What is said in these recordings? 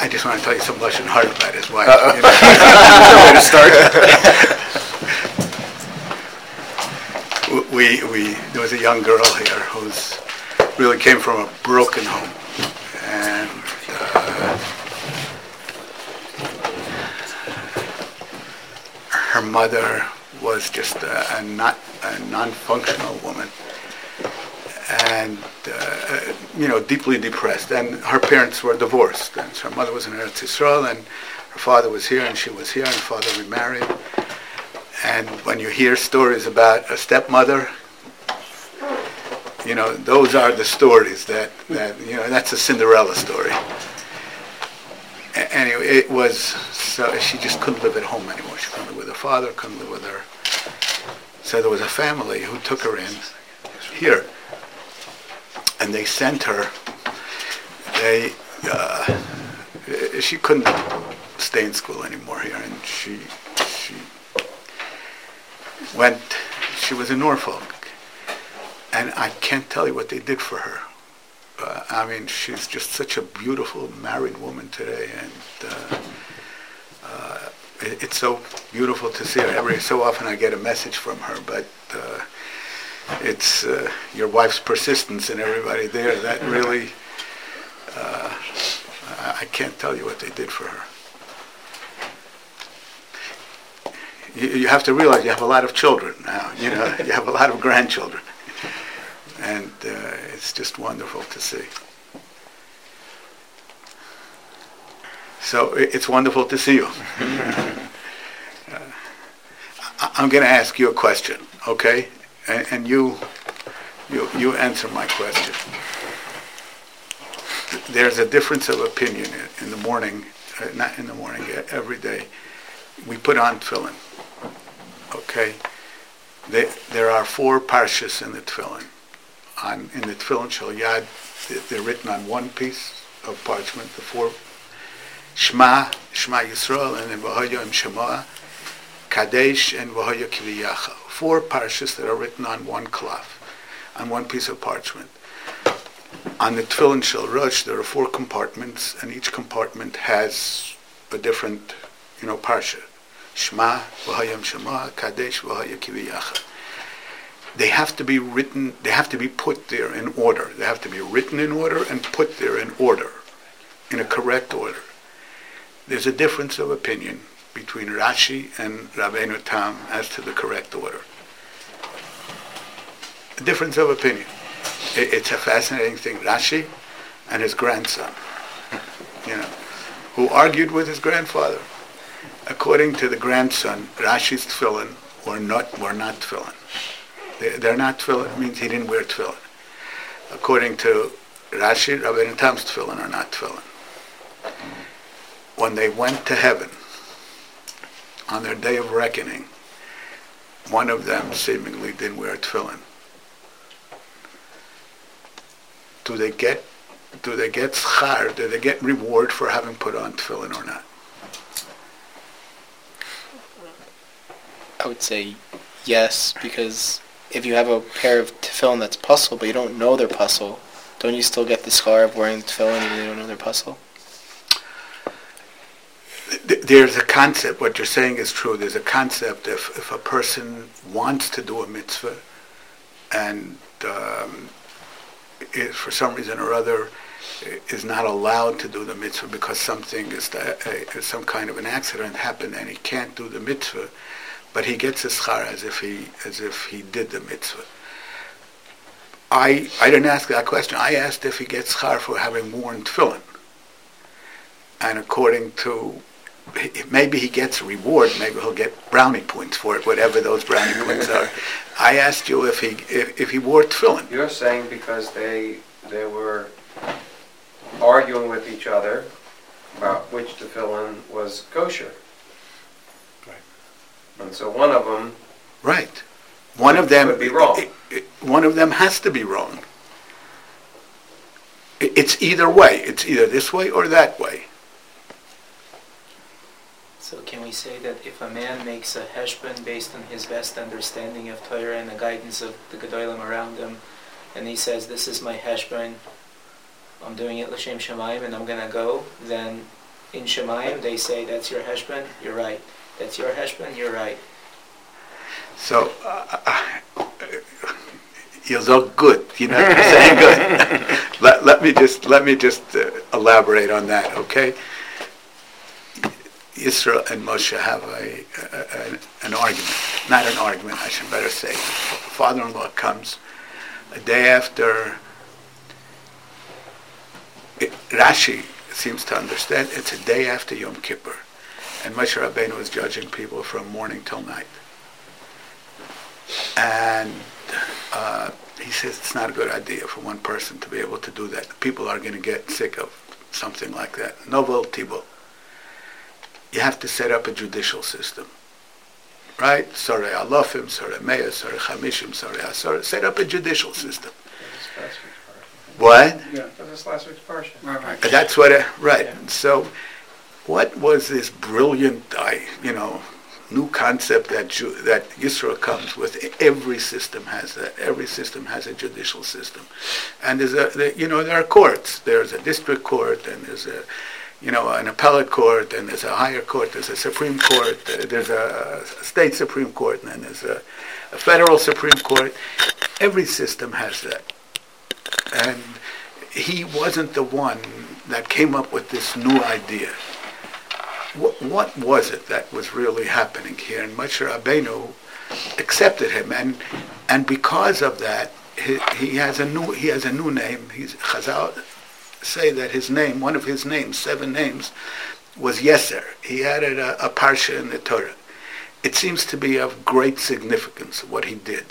I just want to tell you some Lashon Hara about his wife. Way to start. There was a young girl here who's really came from a broken home, and her mother was just a non-functional woman, and deeply depressed. And her parents were divorced, and so her mother was in Eretz Yisrael, and her father was here, and she was here, and her father remarried. And when you hear stories about a stepmother, those are the stories that that's a Cinderella story. Anyway, it was so she just couldn't live at home anymore. She couldn't live with her father, couldn't live with her. So there was a family who took her in here, and they sent her. She couldn't stay in school anymore here, and she went. She was in Norfolk, and I can't tell you what they did for her. She's just such a beautiful married woman today, and it's so beautiful to see her. Every so often I get a message from her, but it's your wife's persistence and everybody there that really, I can't tell you what they did for her. You have to realize you have a lot of children now. You have a lot of grandchildren. And it's just wonderful to see. So it's wonderful to see you. I'm going to ask you a question, okay? And you answer my question. There's a difference of opinion in the morning, not in the morning, every day. We put on tefillin, okay? There are 4 parshas in the tefillin. In the Tefillin Shel Yad, they're written on one piece of parchment, the 4 Shema Yisrael, and then V'hoya Im Shema, Kadesh, and V'hoya Kviyacha. 4 parshas that are written on one cloth, on one piece of parchment. On the Tefillin Shel Rosh, there are 4 compartments, and each compartment has a different, parsha. Shema, V'hoya Im Shema, Kadesh, V'hoya Kviyacha. They have to be written, they have to be put there in order. They have to be written in order and put there in order, in a correct order. There's a difference of opinion between Rashi and Rabbeinu Tam as to the correct order. A difference of opinion. It's a fascinating thing. Rashi and his grandson, who argued with his grandfather. According to the grandson, Rashi's tefillin were not tefillin. They're not tefillin. It means he didn't wear tefillin. According to Rashi, Rabbeinu Tam's tefillin are not tefillin. When they went to heaven, on their day of reckoning, one of them seemingly didn't wear tefillin. Do they get schar? Do they get reward for having put on tefillin or not? I would say yes, because if you have a pair of tefillin that's puzzle, but you don't know they're puzzle, don't you still get the schar of wearing the tefillin even though you don't know they're puzzle? There's a concept, what you're saying is true, there's a concept if a person wants to do a mitzvah and for some reason or other is not allowed to do the mitzvah because something is some kind of an accident happened and he can't do the mitzvah, but he gets his schar as if he did the mitzvah. I didn't ask that question. I asked if he gets schar for having worn tefillin. And according to, maybe he gets a reward, maybe he'll get brownie points for it, whatever those brownie points are. I asked you if he wore tefillin. You're saying because they were arguing with each other about which tefillin was kosher. Right. And so one of them... Right. One of them... would be wrong. One of them has to be wrong. It's either way. It's either this way or that way. So can we say that if a man makes a heshbon based on his best understanding of Torah and the guidance of the Gedolim around him, and he says, this is my heshbon, I'm doing it l'shem shamayim and I'm going to go, then in Shemayim, they say, that's your heshbon, you're right. That's your heshbon, you're right. So, you're so good. You're not saying good. let me just elaborate on that, okay? Yisro and Moshe have an argument. Not an argument, I should better say. Father-in-law comes a day after. Rashi seems to understand it's a day after Yom Kippur, and Moshe Rabbeinu is judging people from morning till night. And he says it's not a good idea for one person to be able to do that. People are going to get sick of something like that. Novel Tibul. You have to set up a judicial system. Right? Sorei Alofim, Sorei Meah, Sorei Chamishim, Sorei Asor. Set up a judicial system. What? Yeah, that's last week's parsha. Right. That's what, right. Yeah. So, what was this brilliant, new concept that Yisro comes with? Every system has that. Every system has a judicial system, and there are courts. There's a district court, and there's an appellate court, and there's a higher court. There's a Supreme Court. There's a state Supreme Court, and then there's a federal Supreme Court. Every system has that. And he wasn't the one that came up with this new idea. What was it that was really happening here? And Moshe Rabbeinu accepted him, and because of that, he has a new name. Chazal say that his name, one of his names, 7 names, was Yeser. He added a parsha in the Torah. It seems to be of great significance what he did.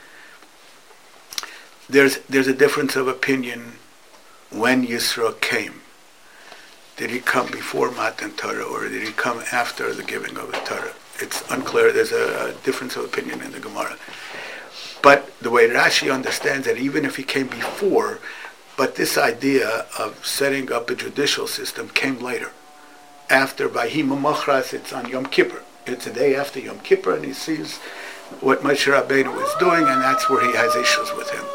There's a difference of opinion when Yisro came. Did he come before Matan Torah, or did he come after the giving of the Torah? It's unclear. There's a difference of opinion in the Gemara. But the way Rashi understands it, even if he came before, but this idea of setting up a judicial system came later. After Vayhi Machras, it's on Yom Kippur. It's a day after Yom Kippur, and he sees what Moshe Rabbeinu is doing, and that's where he has issues with him.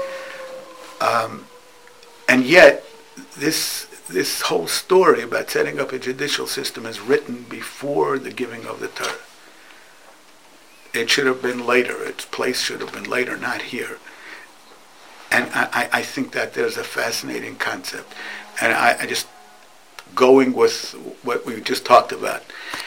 And yet, this whole story about setting up a judicial system is written before the giving of the Torah. It should have been later. Its place should have been later, not here. And I think that there's a fascinating concept. And I just, going with what we just talked about,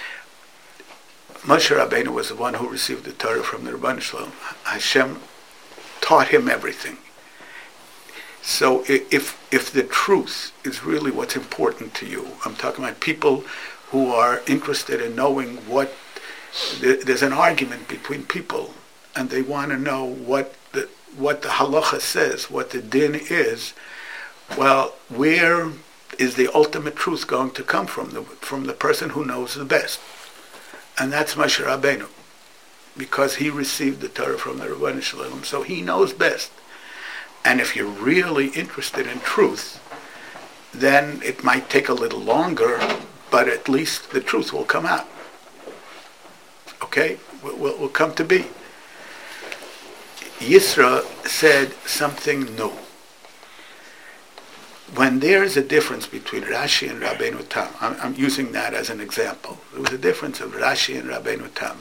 Moshe Rabbeinu was the one who received the Torah from the Rebbeinu Shalom. Hashem taught him everything. So if the truth is really what's important to you, I'm talking about people who are interested in knowing there's an argument between people, and they want to know what the halacha says, what the din is. Well, where is the ultimate truth going to come from? From the person who knows the best. And that's Moshe Rabbeinu, because he received the Torah from the Rebbeinu Shalom, so he knows best. And if you're really interested in truth, then it might take a little longer, but at least the truth will come out. Okay? Will come to be. Yisro said something new. When there is a difference between Rashi and Rabbeinu Tam, I'm using that as an example. There was a difference of Rashi and Rabbeinu Tam.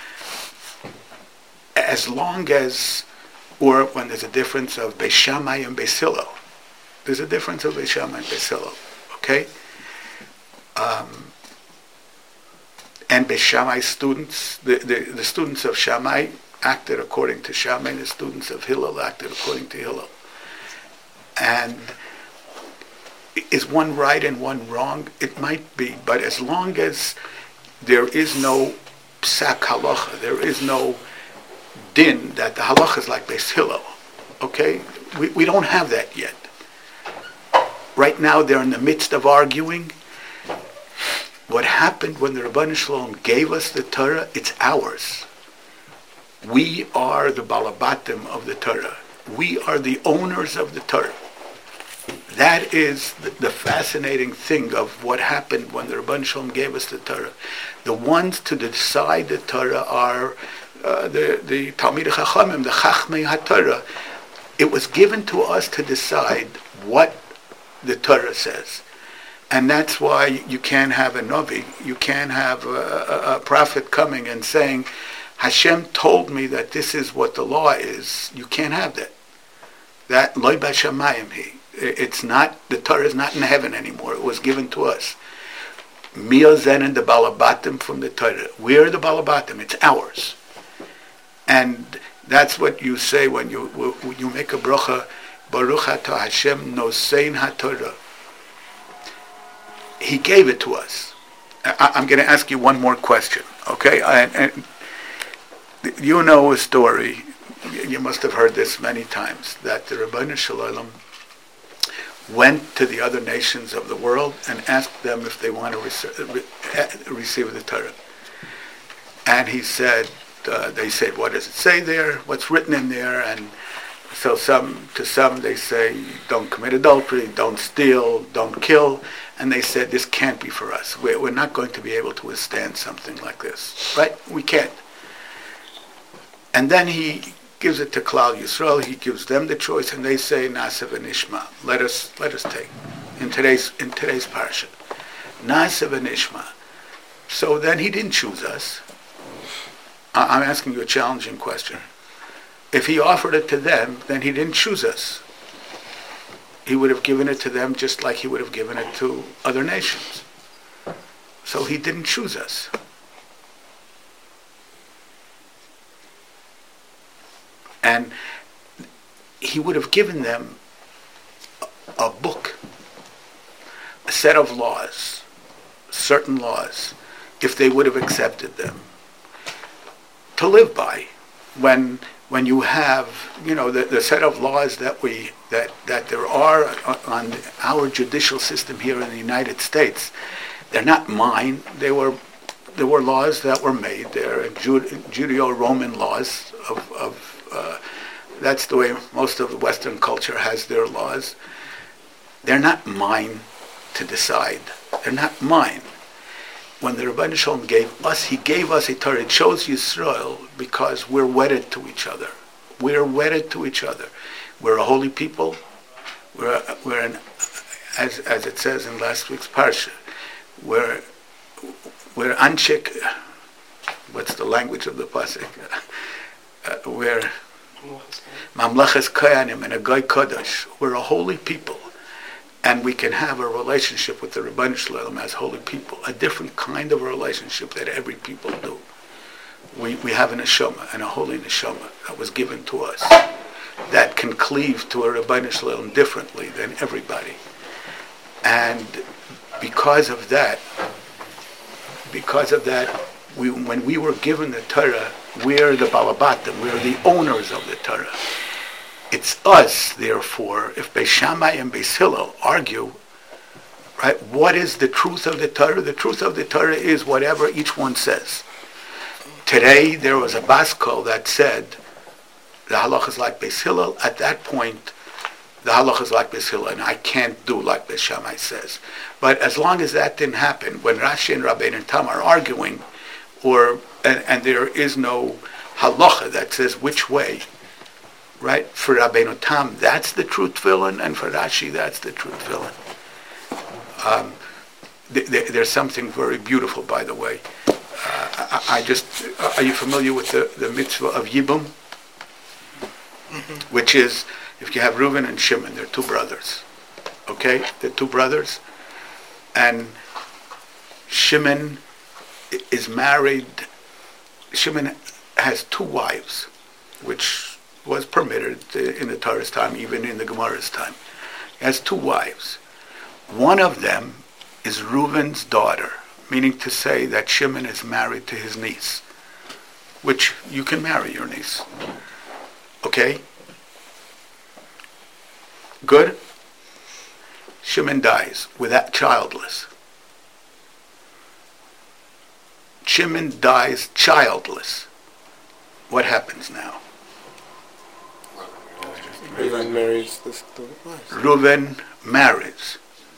As long as, or when there's a difference of Beis Shammai and Beis Hillel, there's a difference of Beis Shammai and Beis Hillel, okay? And Beis Shammai students, the students of Shammai acted according to Shammai, and the students of Hillel acted according to Hillel. And is one right and one wrong? It might be, but as long as there is no psak halacha, there is no din that the halacha is like Beis Hillel, okay? We don't have that yet. Right now they're in the midst of arguing. What happened when the Rebbeinu Shalom gave us the Torah, it's ours. We are the balabatim of the Torah. We are the owners of the Torah. That is the fascinating thing of what happened when the Rebbeinu Shalom gave us the Torah. The ones to decide the Torah are the Talmidei Chachamim, the Chachmei HaTorah. It was given to us to decide what the Torah says. And that's why you can't have a Navi, you can't have a prophet coming and saying, Hashem told me that this is what the law is. You can't have that. That loy b'shamayim hi. It's not, the Torah is not in heaven anymore. It was given to us. Mia zen and the balabatim from the Torah. We are the balabatim. It's ours. And that's what you say when you make a bracha. Baruch atah Hashem nosein haTorah. He gave it to us. I'm going to ask you one more question, okay? And you know a story. You must have heard this many times, that the Ribbono Shel Olam went to the other nations of the world and asked them if they want to receive the Torah. And he said, they said, what does it say there? What's written in there? And so to some they say, don't commit adultery, don't steal, don't kill. And they said, this can't be for us. We're not going to be able to withstand something like this. Right? We can't. And then he gives it to Klal Yisrael. He gives them the choice, and they say, Na'aseh v'nishma. Let us take. In today's parsha. Na'aseh v'nishma. So then he didn't choose us. I'm asking you a challenging question. If he offered it to them, then he didn't choose us. He would have given it to them just like he would have given it to other nations. So he didn't choose us. And he would have given them a book, a set of laws, certain laws, if they would have accepted them, to live by. When you have, the set of laws that there are on our judicial system here in the United States, they're not mine. There were laws that were made. They're Judeo-Roman laws that's the way most of the Western culture has their laws. They're not mine to decide. They're not mine. When the Ribbono Shel Olam gave us, he gave us a Torah. It shows Yisrael because we're wedded to each other. We're wedded to each other. We're a holy people. As it says in last week's parsha, we're anshek. What's the language of the pasuk? We're mamlachas koyanim and a goy kodesh. We're a holy people. And we can have a relationship with the Ribbono Shel Olam as holy people, a different kind of a relationship that every people do. We have a neshama, and a holy neshama that was given to us, that can cleave to a Ribbono Shel Olam differently than everybody. And because of that, when we were given the Torah, we're the balabatim, we're the owners of the Torah. It's us, therefore, if Beis Shammai and Beis Hillel argue, right, what is the truth of the Torah? The truth of the Torah is whatever each one says. Today, there was a bas kol that said, the halach is like Beis Hillel. At that point, the halach is like Beis Hillel, and I can't do like Beis Shammai says. But as long as that didn't happen, when Rashi and Rabbeinu Tam are arguing, and there is no halacha that says which way, right? For Rabbeinu Tam, that's the true tefillin, and for Rashi, that's the true tefillin. There's something very beautiful, by the way. Are you familiar with the mitzvah of Yibum? Mm-hmm. Which is, if you have Reuven and Shimon, they're two brothers. Okay? They're two brothers. And Shimon is married. Shimon has two wives, which was permitted in the Torah's time, even in the Gemara's time. He has two wives. One of them is Reuven's daughter, meaning to say that Shimon is married to his niece, which you can marry your niece. Okay? Good? Shimon dies without childless. Shimon dies childless. What happens now? Reuven marries the wife. Reuven marries.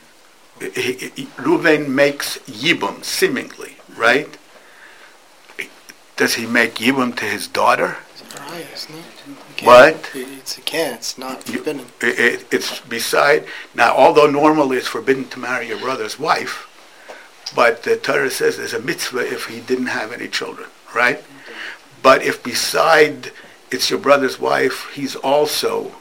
Reuven makes Yibum, seemingly, right? Does he make Yibum to his daughter? What? It's a can. It's not forbidden. It's beside. Now, although normally it's forbidden to marry your brother's wife, but the Torah says there's a mitzvah if he didn't have any children, right? But if beside it's your brother's wife, she is also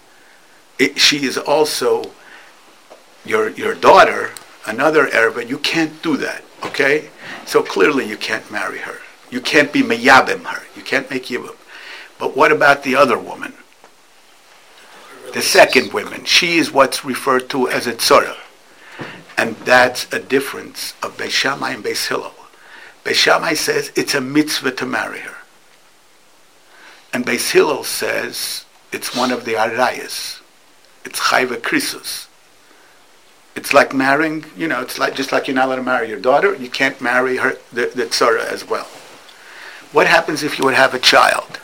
your daughter, another erva, you can't do that, okay? So clearly you can't marry her. You can't be meyabim her. You can't make yibum. But what about the other woman? The second woman. She is what's referred to as a tzora. And that's a difference of Beis Shammai and Beis Hillel. Beis Shammai says it's a mitzvah to marry her. And Beis Hillel says it's one of the arayas. It's chayva krisus. It's like marrying, it's like just like you're not allowed to marry your daughter, you can't marry her, the tzara as well. What happens if you would have a child?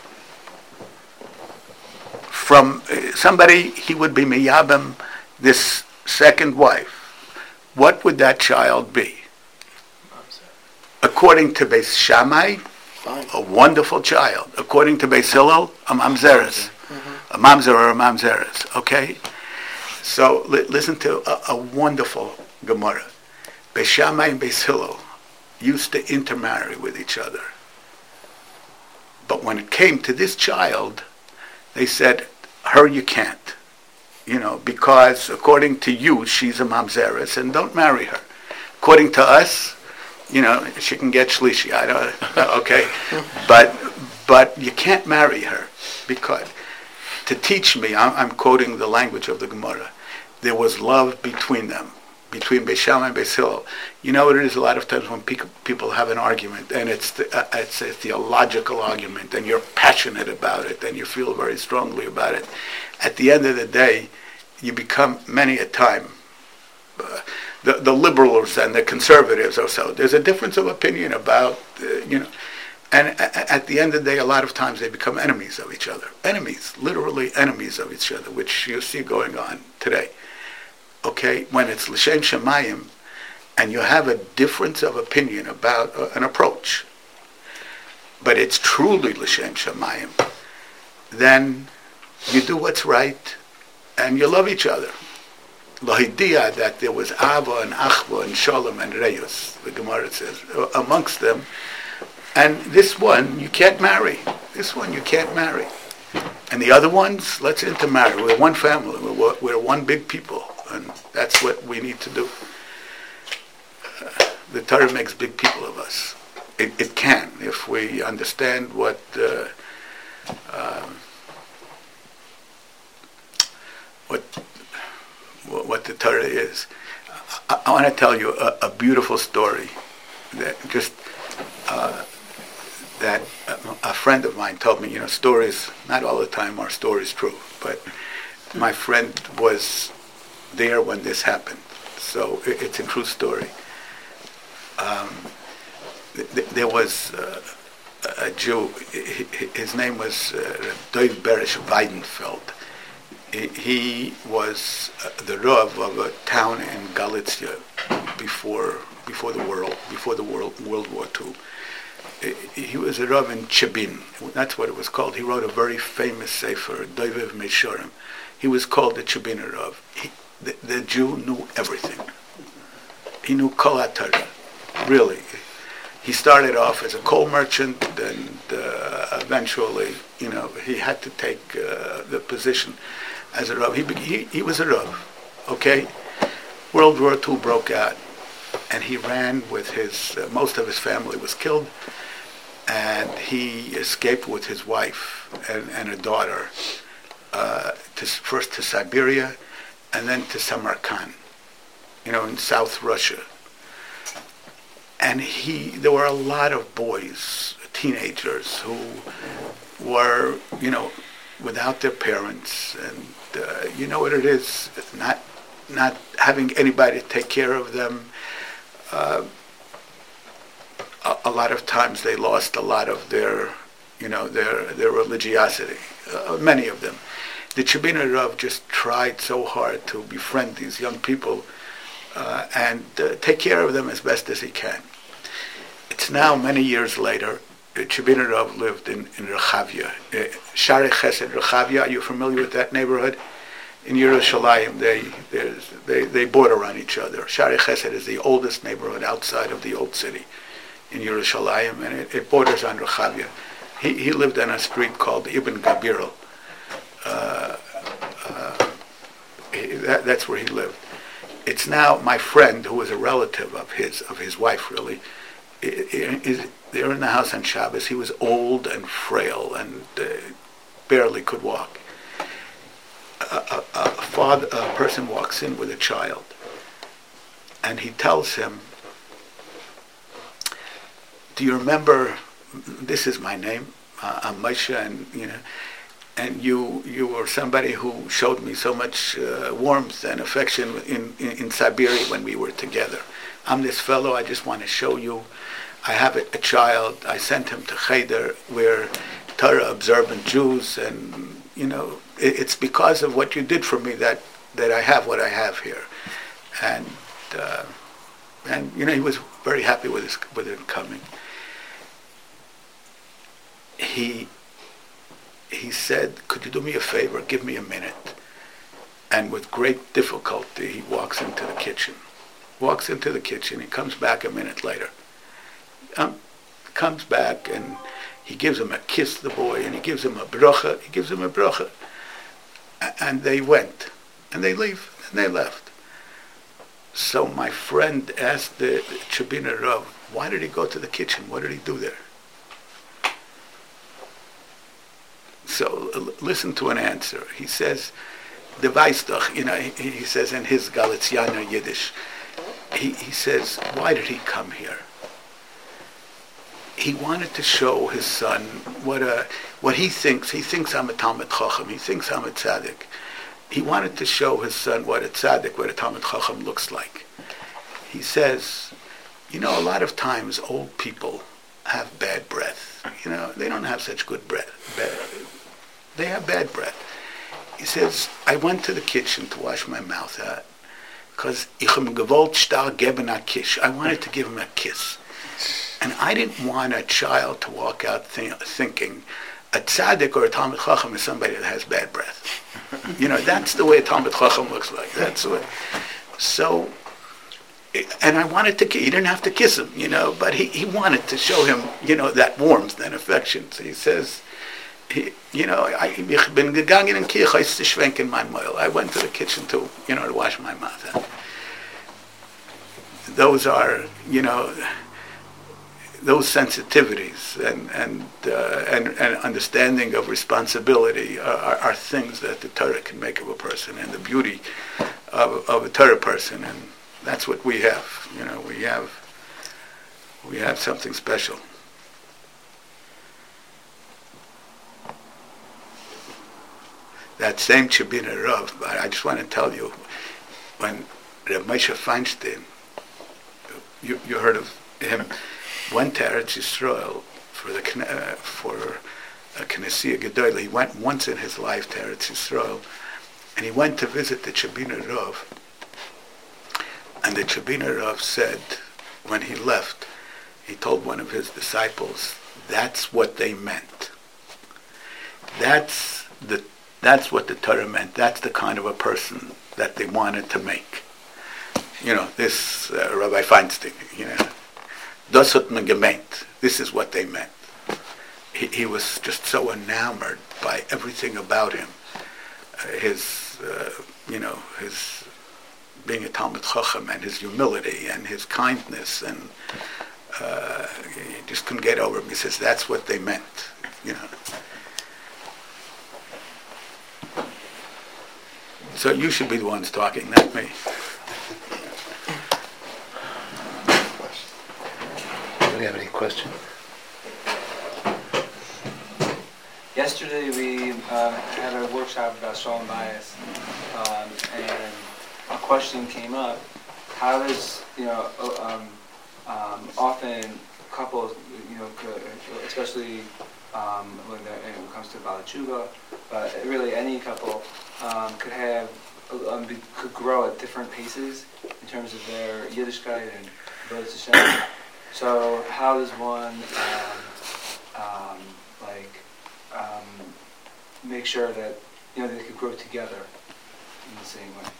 From somebody, he would be miyabim, this second wife. What would that child be? According to Beis Shammai, a wonderful child. According to Beis Hillel, a mamzeres. A mamzer or a mamzeres, okay? So listen to a wonderful Gemara. Beis Shammai and Beis Hillel used to intermarry with each other. But when it came to this child, they said, her you can't. Because according to you, she's a mamzeres, and don't marry her. According to us, she can get shlishi. I don't, okay? But you can't marry her because to teach me, I'm quoting the language of the Gemara, there was love between them, between Beis Shammai and Beis Hillel. You know what it is a lot of times when people have an argument, and it's a theological argument, and you're passionate about it, and you feel very strongly about it. At the end of the day, you become, many a time, the liberals and the conservatives or so. There's a difference of opinion about, and at the end of the day, a lot of times they become enemies of each other. Enemies, literally enemies of each other, which you see going on today. Okay, when it's l'shem shamayim, and you have a difference of opinion about an approach, but it's truly l'shem shamayim, then you do what's right, and you love each other. L'hidia, that there was ava and achva and shalom and reyus, the Gemara says, amongst them, and this one you can't marry. This one you can't marry. And the other ones, let's intermarry. We're one family. We're one big people. And that's what we need to do. The Torah makes big people of us. It can, if we understand what the Torah is. I want to tell you a beautiful story that that a friend of mine told me. Stories, not all the time are stories true, but my friend was there when this happened, so it's a true story. There was a Jew. His name was Dov Beresh Weidenfeld. He was the Rav of a town in Galicia before the World War II. He was a Rav in Chebin. That's what it was called. He wrote a very famous sefer, Dovev Meshorim. He was called the Chebiner Rav. The Jew knew everything. He knew Kol HaTorah, really. He started off as a coal merchant, and eventually, he had to take the position as a Rav. He was a Rav, okay? World War II broke out, and he ran with most of his family was killed, and he escaped with his wife and a daughter, first to Siberia, and then to Samarkand, in South Russia. And there were a lot of boys, teenagers, who were, without their parents, and you know what it is, not having anybody to take care of them. A lot of times they lost a lot of their religiosity, many of them. The Chebiner Rav just tried so hard to befriend these young people and take care of them as best as he can. It's now many years later, Chabina Rav lived in Rechavia. Shari Chesed Rechavia, are you familiar with that neighborhood? In Yerushalayim, they border on each other. Shari Chesed is the oldest neighborhood outside of the old city in Yerushalayim, and it borders on Rechavia. He lived on a street called Ibn Gabirol. That's where he lived. It's now my friend, who was a relative of his wife, really. They're in the house on Shabbos. He was old and frail and barely could walk. A person walks in with a child, and he tells him, "Do you remember? This is my name. I'm Moshe, and you were somebody who showed me so much warmth and affection in Siberia when we were together. I'm this fellow. I just want to show you. I have a child. I sent him to Cheder. We're Torah observant Jews, and it's because of what you did for me that I have what I have here." And he was very happy with him coming. He said, "Could you do me a favor? Give me a minute." And with great difficulty, he walks into the kitchen. He comes back a minute later. Comes back, and he gives him a kiss, the boy, and he gives him a bracha. And they went, and they left. So my friend asked the Chabina Rav, "Why did he go to the kitchen? What did he do there?" So listen to an answer. He says, "The Weisdach," he says in his Galiciana Yiddish. He says, "Why did he come here?" He wanted to show his son what he thinks. He thinks I'm a Talmid Chacham. He thinks I'm a tzaddik. He wanted to show his son what a tzaddik, what a Talmid Chacham looks like. He says, a lot of times old people have bad breath. They don't have such good breath. They have bad breath. He says, "I went to the kitchen to wash my mouth out because ich gewollt stark geben a kiss. I wanted to give him a kiss. And I didn't want a child to walk out thinking a tzaddik or a Talmid Chacham is somebody that has bad breath. That's the way a Talmid Chacham looks like. That's the way." So, and I wanted to, he didn't have to kiss him, but he wanted to show him, that warmth and affection. So he says, ich bin gegangen in Kirche zu schwenken mein Meul. I went to the kitchen to wash my mouth out. Those are, those sensitivities and understanding of responsibility are things that the Torah can make of a person, and the beauty of a Torah person, and that's what we have. We have something special. That same Chabina Rav, I just want to tell you, when Reb Moshe Feinstein, you heard of him, went to Eretz Yisrael for a Knessia Gedolah. He went once in his life to Eretz Yisrael, and he went to visit the Chabina Rav. And the Chabina Rav said, when he left, he told one of his disciples, "That's what they meant. That's what the Torah meant. That's the kind of a person that they wanted to make." This Rabbi Feinstein, Das hat man gemeint. This is what they meant. He was just so enamored by everything about him. His being a Talmid Chacham, and his humility and his kindness, and he just couldn't get over him. He says, "That's what they meant." So you should be the ones talking, not me. Do we have any questions? Yesterday we had a workshop about Shalom Bias, and a question came up: how does often couples, especially when it comes to Bala Tshuva, but really any couple could grow at different paces in terms of their Yiddishkeit and Avodas Hashem. So how does one make sure that, they could grow together in the same way?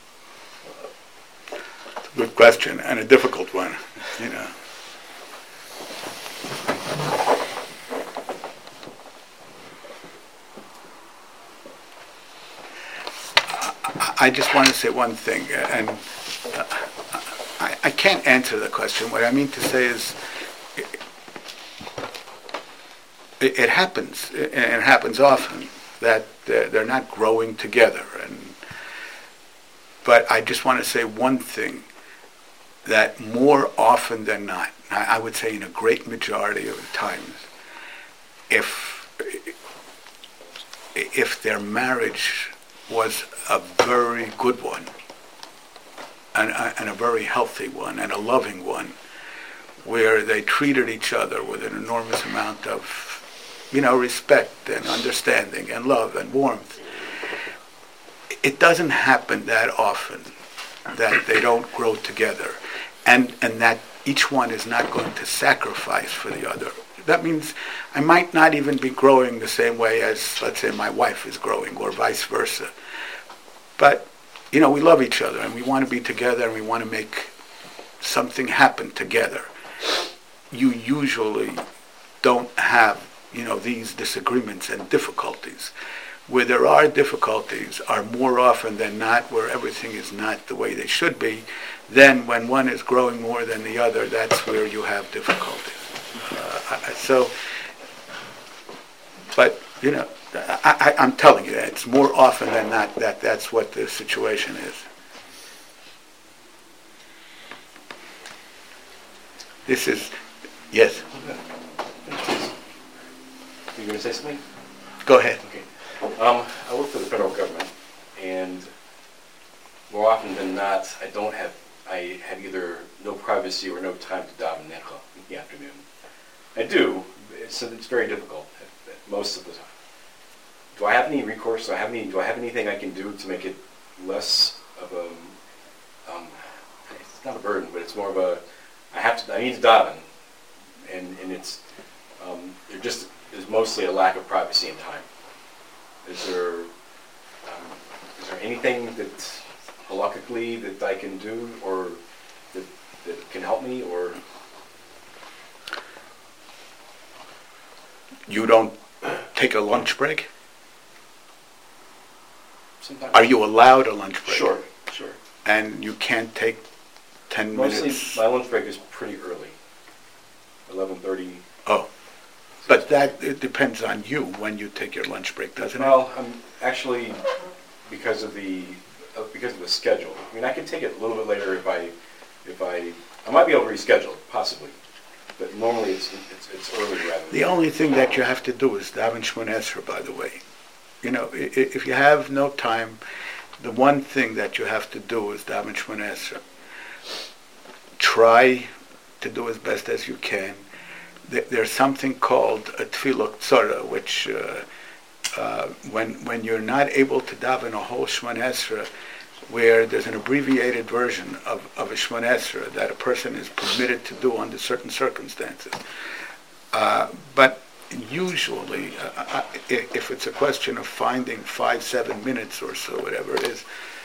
Good question, and a difficult one. I just want to say one thing, and I can't answer the question. What I mean to say is, it happens, and it happens often, that they're not growing together. But I just want to say one thing, that more often than not, I would say in a great majority of the times, if their marriage was a very good one, and a very healthy one, and a loving one, where they treated each other with an enormous amount of, respect and understanding and love and warmth, it doesn't happen that often that they don't grow together, and that each one is not going to sacrifice for the other. That means I might not even be growing the same way as, let's say, my wife is growing, or vice versa. But, we love each other, and we want to be together, and we want to make something happen together. You usually don't have, these disagreements and difficulties. Where there are difficulties are more often than not where everything is not the way they should be. Then when one is growing more than the other, that's where you have difficulties. But I'm telling you that it's more often than not that's what the situation is. This is, yes. You going to say something? Go ahead. Okay. I work for the federal government, and more often than not, I have either no privacy or no time to daven mincha in the afternoon. I do. It's very difficult most of the time. Do I have any recourse? Do I have anything I can do to make it less of a? It's not a burden, but it's more of a. I need to daven, and it's. There just is mostly a lack of privacy and time. Is there anything that halakhically that I can do, or that can help me, or? You don't take a lunch break? Sometimes. Are you allowed a lunch break? Sure. And you can't take 10 minutes? Mostly my lunch break is pretty early, 11:30. Oh, but it depends on you when you take your lunch break, doesn't it? Well, I'm actually, because of the schedule. I mean, I could take it a little bit later if I might be able to reschedule it, possibly. But normally it's early rather than... The only thing that you have to do is daven Shmoneh Esrei, by the way. If you have no time, the one thing that you have to do is daven Shmoneh Esrei. Try to do as best as you can. There's something called a tefillah tzara, which when you're not able to daven a whole Shmoneh Esrei, where there's an abbreviated version of a Shmoneh Esrei that a person is permitted to do under certain circumstances. But usually, if it's a question of finding 5-7 minutes or so, whatever it is,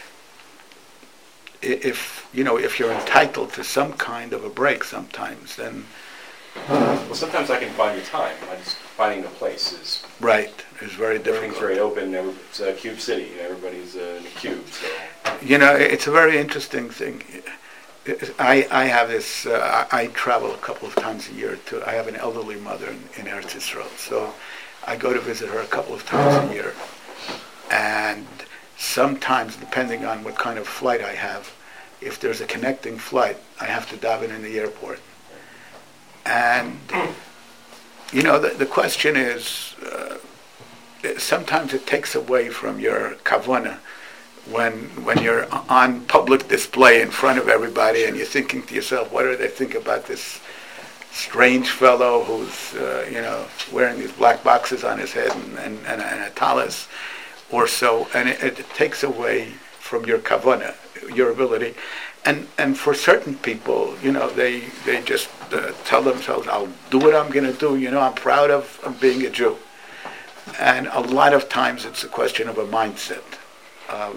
if you're entitled to some kind of a break sometimes, then... Well, sometimes I can find the time. Just finding the place is... Right. It's very difficult. Everything's very open. It's a cube city. Everybody's in a cube. So. It's a very interesting thing. I have this, I travel a couple of times a year. I have an elderly mother in Eretz Yisrael. So I go to visit her a couple of times a year. And sometimes, depending on what kind of flight I have, if there's a connecting flight, I have to daven in the airport. And, the question is, sometimes it takes away from your kavanah when you're on public display in front of everybody and you're thinking to yourself, what do they think about this strange fellow who's, wearing these black boxes on his head and a talis or so. And it takes away from your kavanah, your ability. And for certain people, they just tell themselves, I'll do what I'm going to do. I'm proud of being a Jew. And a lot of times it's a question of a mindset of,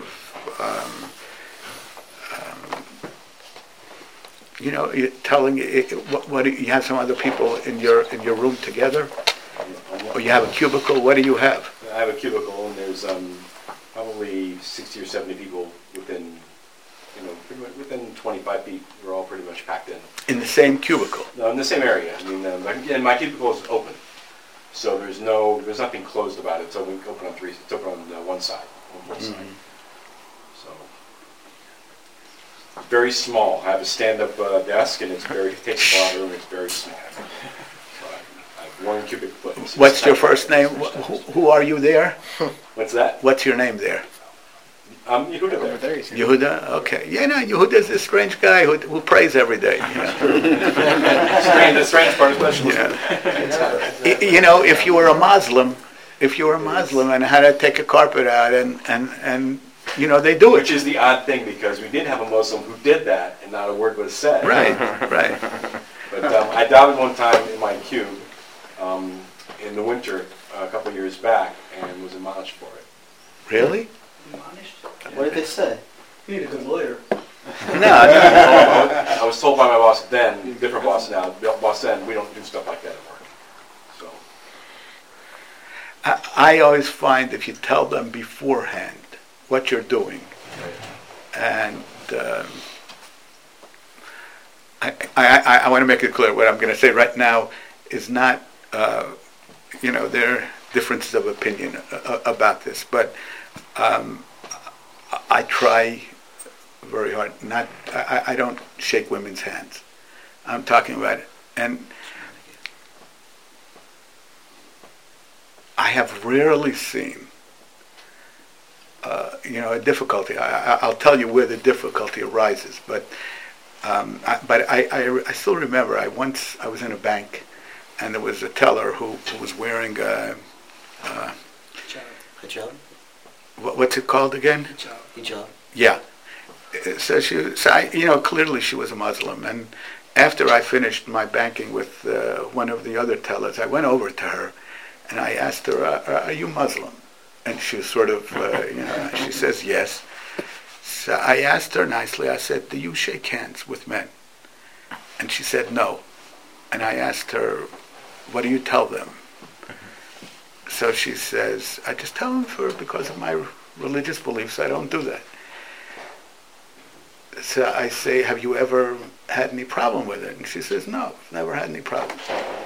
you're telling what you have some other people in your room together, or you have a cubicle. What do you have? I have a cubicle, and there's probably 60 or 70 people within, pretty much within 25 feet. We're all pretty much packed in. In the same cubicle. No, in the same area. I mean, my cubicle is open, so there's nothing closed about it. It's open on it's open on one side, side. So very small. I have a stand-up desk, and it takes a lot of room. It's very small. So I have 1 cubic foot. What's your first name? Who are you there? What's that? What's your name there? Yehuda there. Yehuda? Okay. Yehuda's this strange guy who prays every day. The strange part of the question. If you were a Muslim and had to take a carpet out and they do it. Which is the odd thing, because we did have a Muslim who did that and not a word was said. Right. But I davened one time in my cube in the winter a couple of years back and was admonished for it. Really? What did they say? You need a good lawyer. No. I was told by my boss then, different boss now, boss then, we don't do stuff like that at work. So I always find if you tell them beforehand what you're doing, and I want to make it clear, what I'm going to say right now is not, there are differences of opinion about this, but I try very hard. I don't shake women's hands. I'm talking about it. And I have rarely seen, a difficulty. I'll tell you where the difficulty arises, but I still remember I was in a bank, and there was a teller who was wearing Hijab? What's it called again? Hijab. Yeah. So clearly she was a Muslim. And after I finished my banking with one of the other tellers, I went over to her and I asked her, "Are you Muslim?" And she was sort of, she says yes. So I asked her nicely. I said, "Do you shake hands with men?" And she said no. And I asked her, "What do you tell them?" So she says, "I just tell them because of my religious beliefs, I don't do that." So I say, "Have you ever had any problem with it?" And she says, "No, never had any problem."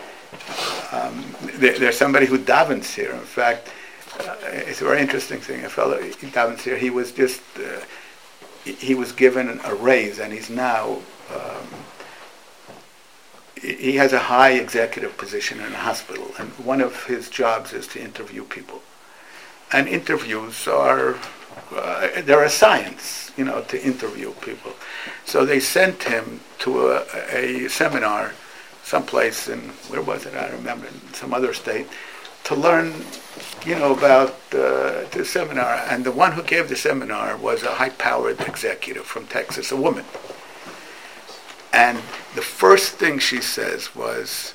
There's somebody who davens here. In fact, it's a very interesting thing. A fellow who davens here, he was given a raise, and he's now, he has a high executive position in a hospital, and one of his jobs is to interview people. And interviews are, they're a science, to interview people. So they sent him to a seminar someplace in, where was it? I don't remember, in some other state, to learn, about the seminar. And the one who gave the seminar was a high-powered executive from Texas, a woman. And the first thing she said was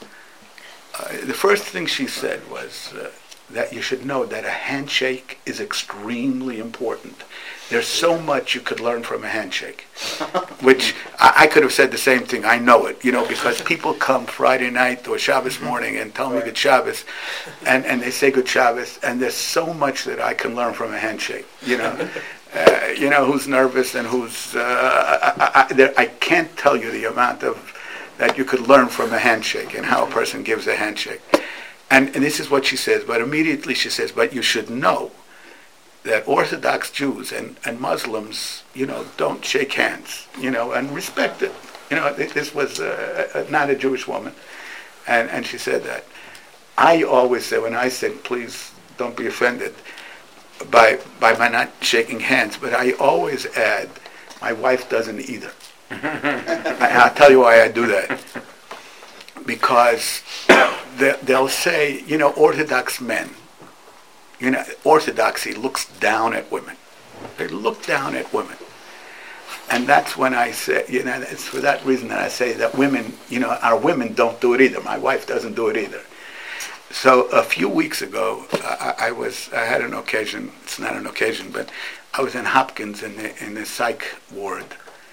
that you should know that a handshake is extremely important. There's so much you could learn from a handshake, which I could have said the same thing. I know it, because people come Friday night or Shabbos morning and tell me Good Shabbos, and they say Good Shabbos, and there's so much that I can learn from a handshake, who's nervous and who's, I can't tell you the amount of that you could learn from a handshake and how a person gives a handshake. And this is what she says, but immediately she says, "But you should know that Orthodox Jews and Muslims, don't shake hands, and respect it." This was not a Jewish woman. And she said that. I always say, when I said, please don't be offended by my not shaking hands, but I always add, my wife doesn't either. I'll tell you why I do that. Because they'll say, Orthodox men, Orthodoxy looks down at women. They look down at women. And that's when I say, it's for that reason that I say that women, our women don't do it either. My wife doesn't do it either. So a few weeks ago, I had an occasion. It's not an occasion, but I was in Hopkins in the psych ward,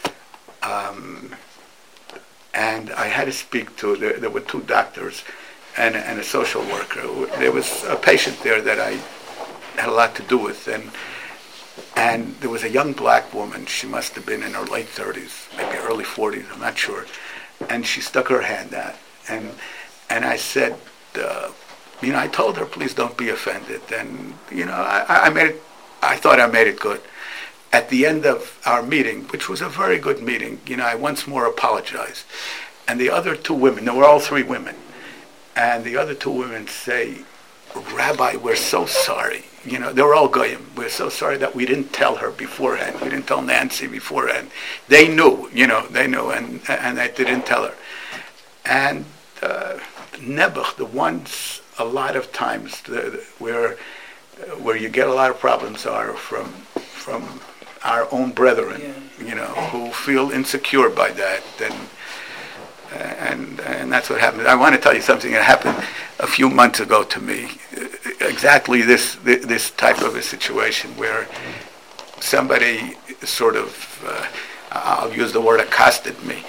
and I had to speak to. There were two doctors and a social worker. There was a patient there that I had a lot to do with, and there was a young black woman. She must have been in her late 30s, maybe early 40s. I'm not sure. And she stuck her hand out, and I said. I told her, please don't be offended. And, I made it, I thought I made it good. At the end of our meeting, which was a very good meeting, I once more apologized. And the other two women, there were all three women, and the other two women say, Rabbi, we're so sorry. They were all goyim. We're so sorry that we didn't tell her beforehand. We didn't tell Nancy beforehand. They knew, and they didn't tell her. And Nebuch, the ones a lot of times where you get a lot of problems are from our own brethren, who feel insecure by that, and that's what happened. I want to tell you something that happened a few months ago to me. Exactly this type of a situation where somebody sort of, I'll use the word accosted me.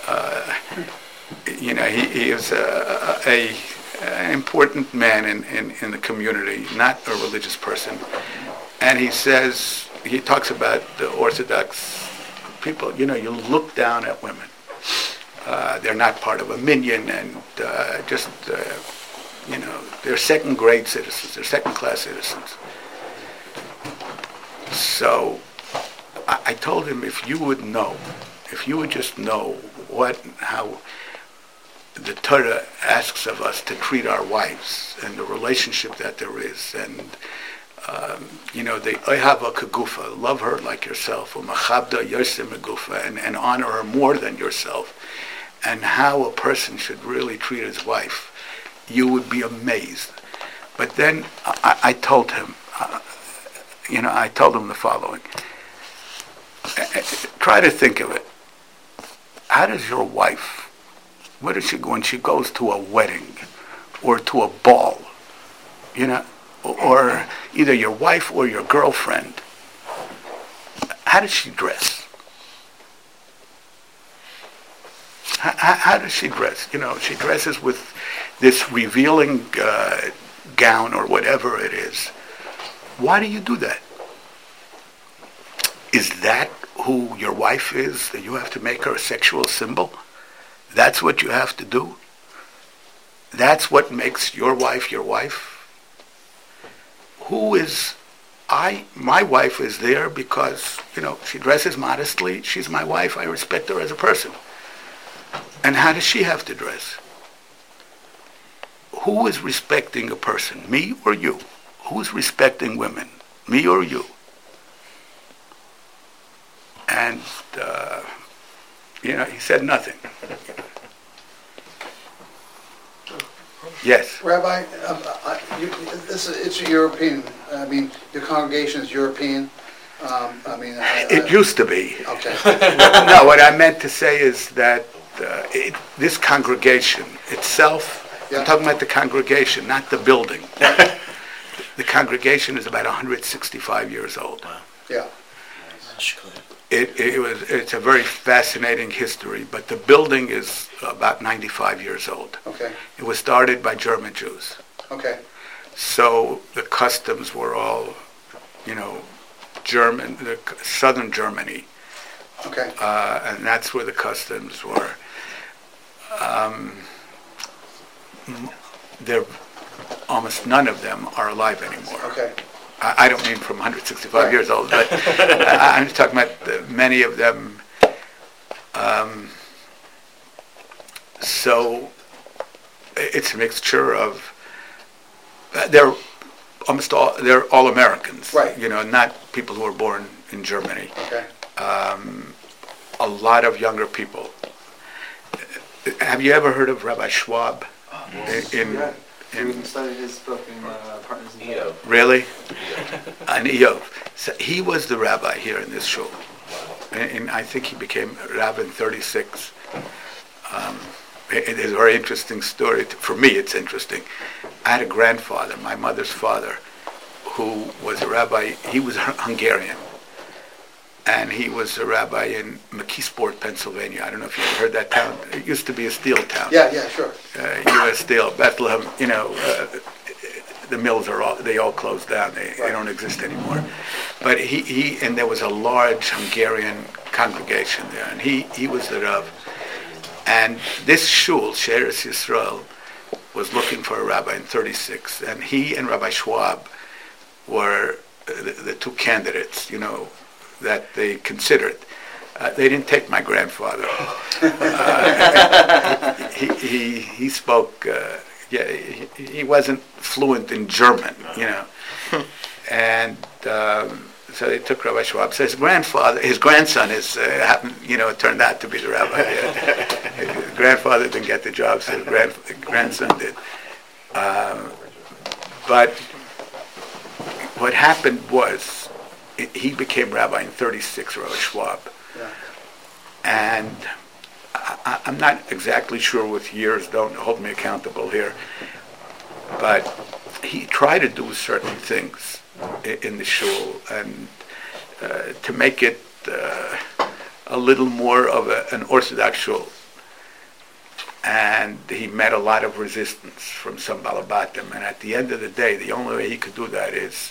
He is an important man in the community, not a religious person. And he talks about the Orthodox people. You look down at women. They're not part of a minyan, and they're second-grade citizens. They're second-class citizens. So I told him, if you would just know how the Torah asks of us to treat our wives and the relationship that there is, and the ohava kagufa, love her like yourself, umachabda yosem megufa, and honor her more than yourself, and how a person should really treat his wife, you would be amazed. But then I told him, the following: try to think of it. How does your wife? Where does she go when she goes to a wedding or to a ball? Or either your wife or your girlfriend. How does she dress? How does she dress? She dresses with this revealing gown or whatever it is. Why do you do that? Is that who your wife is? That you have to make her a sexual symbol? That's what you have to do? That's what makes your wife your wife? My wife is there because, she dresses modestly. She's my wife. I respect her as a person. And how does she have to dress? Who is respecting a person, me or you? Who's respecting women, me or you? And, he said nothing. Yes. Rabbi, it's a European. Your congregation is European. It used to be. Okay. No, what I meant to say is that this congregation itself. Yeah. I'm talking about the congregation, not the building. The congregation is about 165 years old. Wow. Yeah. It's a very fascinating history, but the building is about 95 years old. Okay. It was started by German Jews. Okay. So the customs were all, German, southern Germany. Okay. And that's where the customs were. Almost none of them are alive anymore. Okay. I don't mean from 165 years old, but I'm just talking about many of them. So it's a mixture of, they're all Americans, right? Not people who were born in Germany. Okay. A lot of younger people. Have you ever heard of Rabbi Schwab? We studied his book in Partners in Eov. Really? An Eov. So he was the rabbi here in this shul. And I think he became rabbi in 36. It is a very interesting story. For me, it's interesting. I had a grandfather, my mother's father, who was a rabbi. He was Hungarian, and he was a rabbi in McKeesport, Pennsylvania. I don't know if you've heard that town. It used to be a steel town. Yeah, sure. U.S. Steel, Bethlehem. The mills they all closed down. They don't exist anymore. But he and there was a large Hungarian congregation there, and he was the Rav. And this shul, Sheretz Yisrael, was looking for a rabbi in '36, and he and Rabbi Schwab were the two candidates, that they considered. They didn't take my grandfather. He spoke. He wasn't fluent in German, and so they took Rabbi Schwab. So his grandson it turned out to be the rabbi. His grandfather didn't get the job, so his grandson did. But what happened was, he became rabbi in '36, Rabbi Schwab. Yeah. And I'm not exactly sure with years, don't hold me accountable here, but he tried to do certain things in the shul and to make it a little more of an Orthodox shul. And he met a lot of resistance from some Balabatim, and at the end of the day, the only way he could do that is,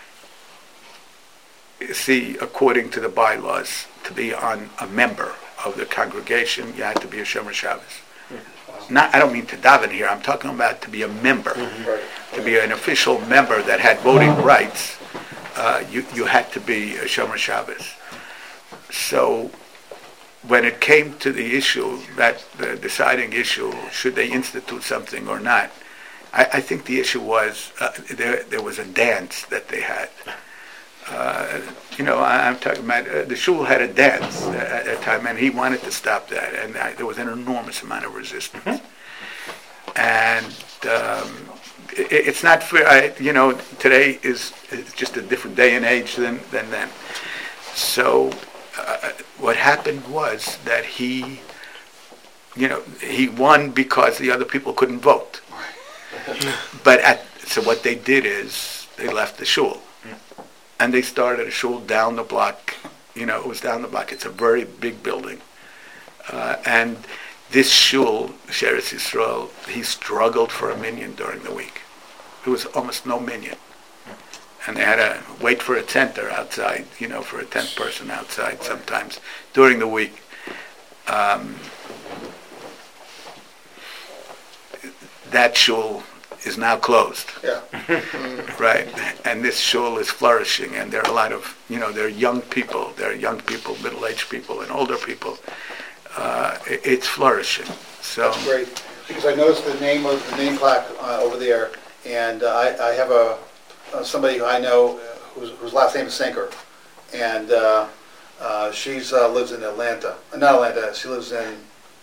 according to the bylaws, to be on a member of the congregation, you had to be a Shomer Shabbos. I don't mean to daven here, I'm talking about to be a member. To be an official member that had voting rights, you had to be a Shomer Shabbos. So when it came to the issue, the deciding issue, should they institute something or not, I think the issue was, there was a dance that they had. I'm talking about the shul had a dance at that time, and he wanted to stop that, and there was an enormous amount of resistance. And it's not fair. Today is just a different day and age than then. So what happened was that he won because the other people couldn't vote. So what they did is they left the shul. And they started a shul down the block. It was down the block. It's a very big building. And this shul, Sheretz Yisrael, he struggled for a minyan during the week. There was almost no minyan. And they had to wait for a tenter outside, for a 10th person outside sometimes during the week. That shul is now closed. Yeah. Right. And this shul is flourishing, and there are a lot of, there are young people, middle-aged people, and older people. It's flourishing. So That's great, because I noticed the name plaque over there, and I have somebody who I know whose last name is Sinker, and she lives in Atlanta. Not Atlanta. She lives in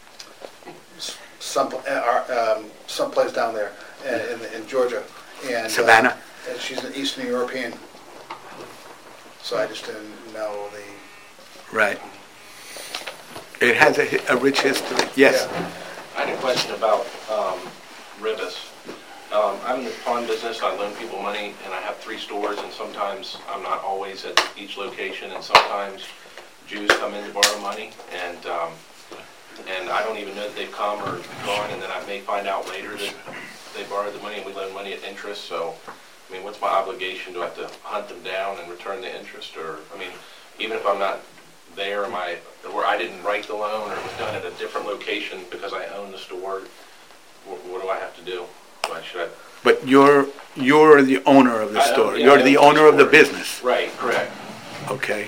someplace down there in Georgia, and Savannah. And she's an Eastern European. So I just didn't know the. Right. It has a rich history. Yes. Yeah. I had a question about Rivas. I'm in the pawn business. I loan people money, and I have 3 stores, and sometimes I'm not always at each location, and sometimes Jews come in to borrow money, and I don't even know that they've come or gone, and then I may find out later that they borrowed the money and we loan money at interest. So, what's my obligation? Do I have to hunt them down and return the interest? Or, even if I'm not there, or I didn't write the loan, or it was done at a different location because I own the store, what do I have to do? But you're the owner of the store. Yeah, You're the owner of the business. Right, correct. Okay.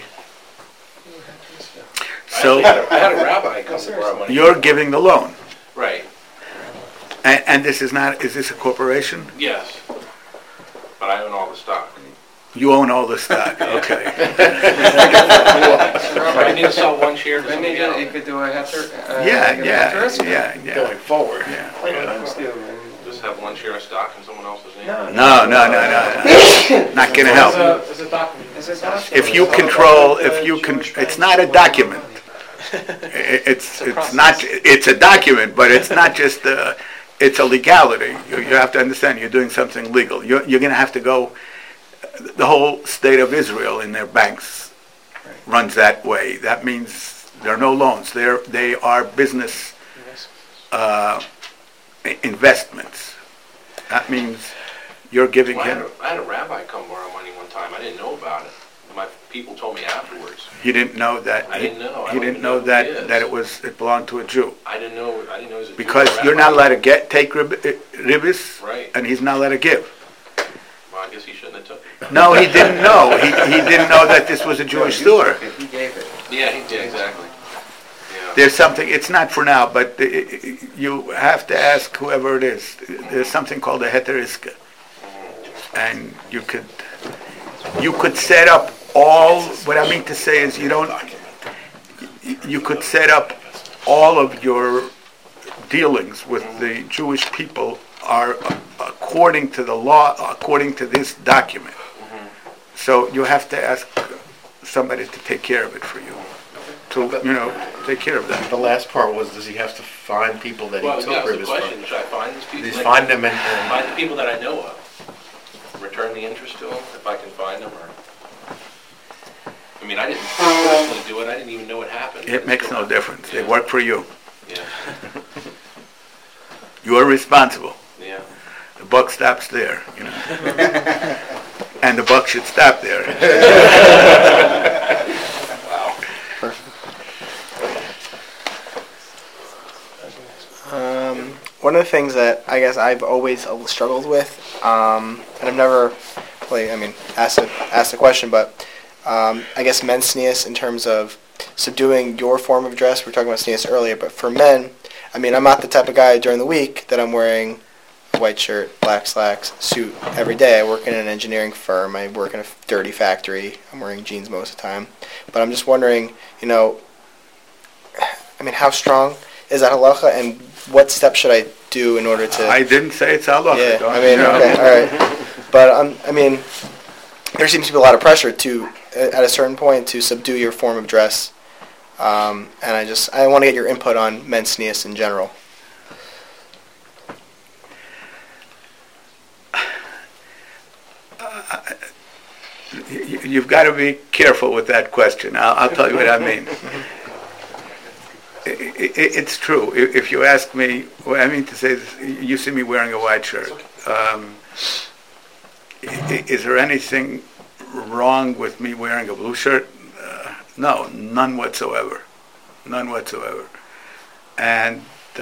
So I had a rabbi come to borrow money. you're giving the loan. Right. And this is this a corporation? Yes. But I own all the stock. You own all the stock. Okay. I need to sell 1 share to somebody else. You could do a heter. Yeah. Going forward. Yeah. Just have 1 share of stock in someone else's name. No. Not going to help. It's a document. If you control, it's not a document. It's not. It's a document, but it's not just it's a legality. You have to understand you're doing something legal. You're going to have to go, the whole state of Israel in their banks runs that way. That means there are no loans. They are business investments. That means you're giving him... I had a rabbi come borrow money one time. I didn't know about it. My people told me afterwards. He didn't know that. I didn't know. He didn't know that it belonged to a Jew. I didn't know. It was a Jew. Because you're not allowed to take ribbis, right? And he's not allowed to give. Well, I guess he shouldn't have took it. No, he didn't know. He didn't know that this was a Jewish store. He gave it. Yeah, he did exactly. Yeah. There's something. It's not for now, but you have to ask whoever it is. There's something called a heteriska, and you could set up all. What I mean to say is you could set up all of your dealings with the Jewish people are according to the law, according to this document. So you have to ask somebody to take care of it for you, to take care of that. The last part was, does he have to find people that he took That was the ribbis question. from? Should I find these people? Does he find them and find the people that I know of? Return the interest to them if I can find them, or... I mean, I didn't personally do it. I didn't even know what happened. It makes no difference. They work for you. Yeah. You are responsible. Yeah. The buck stops there, and the buck should stop there. One of the things that I guess I've always struggled with, and I've never really, asked the question, but I guess men's sneas in terms of subduing your form of dress. We were talking about sneas earlier, but for men, I'm not the type of guy during the week that I'm wearing a white shirt, black slacks, suit every day. I work in an engineering firm. I work in a dirty factory. I'm wearing jeans most of the time. But I'm just wondering, how strong is that halacha, and what steps should I do in order to... I didn't say it's halacha. Yeah, okay, all right. But, there seems to be a lot of pressure to, at a certain point, to subdue your form of dress. And I want to get your input on men's sneas in general. You've got to be careful with that question. I'll tell you what I mean. It's true. If you ask me, what I mean to say is, you see me wearing a white shirt. Is there anything wrong with me wearing a blue shirt? No, none whatsoever. None whatsoever. And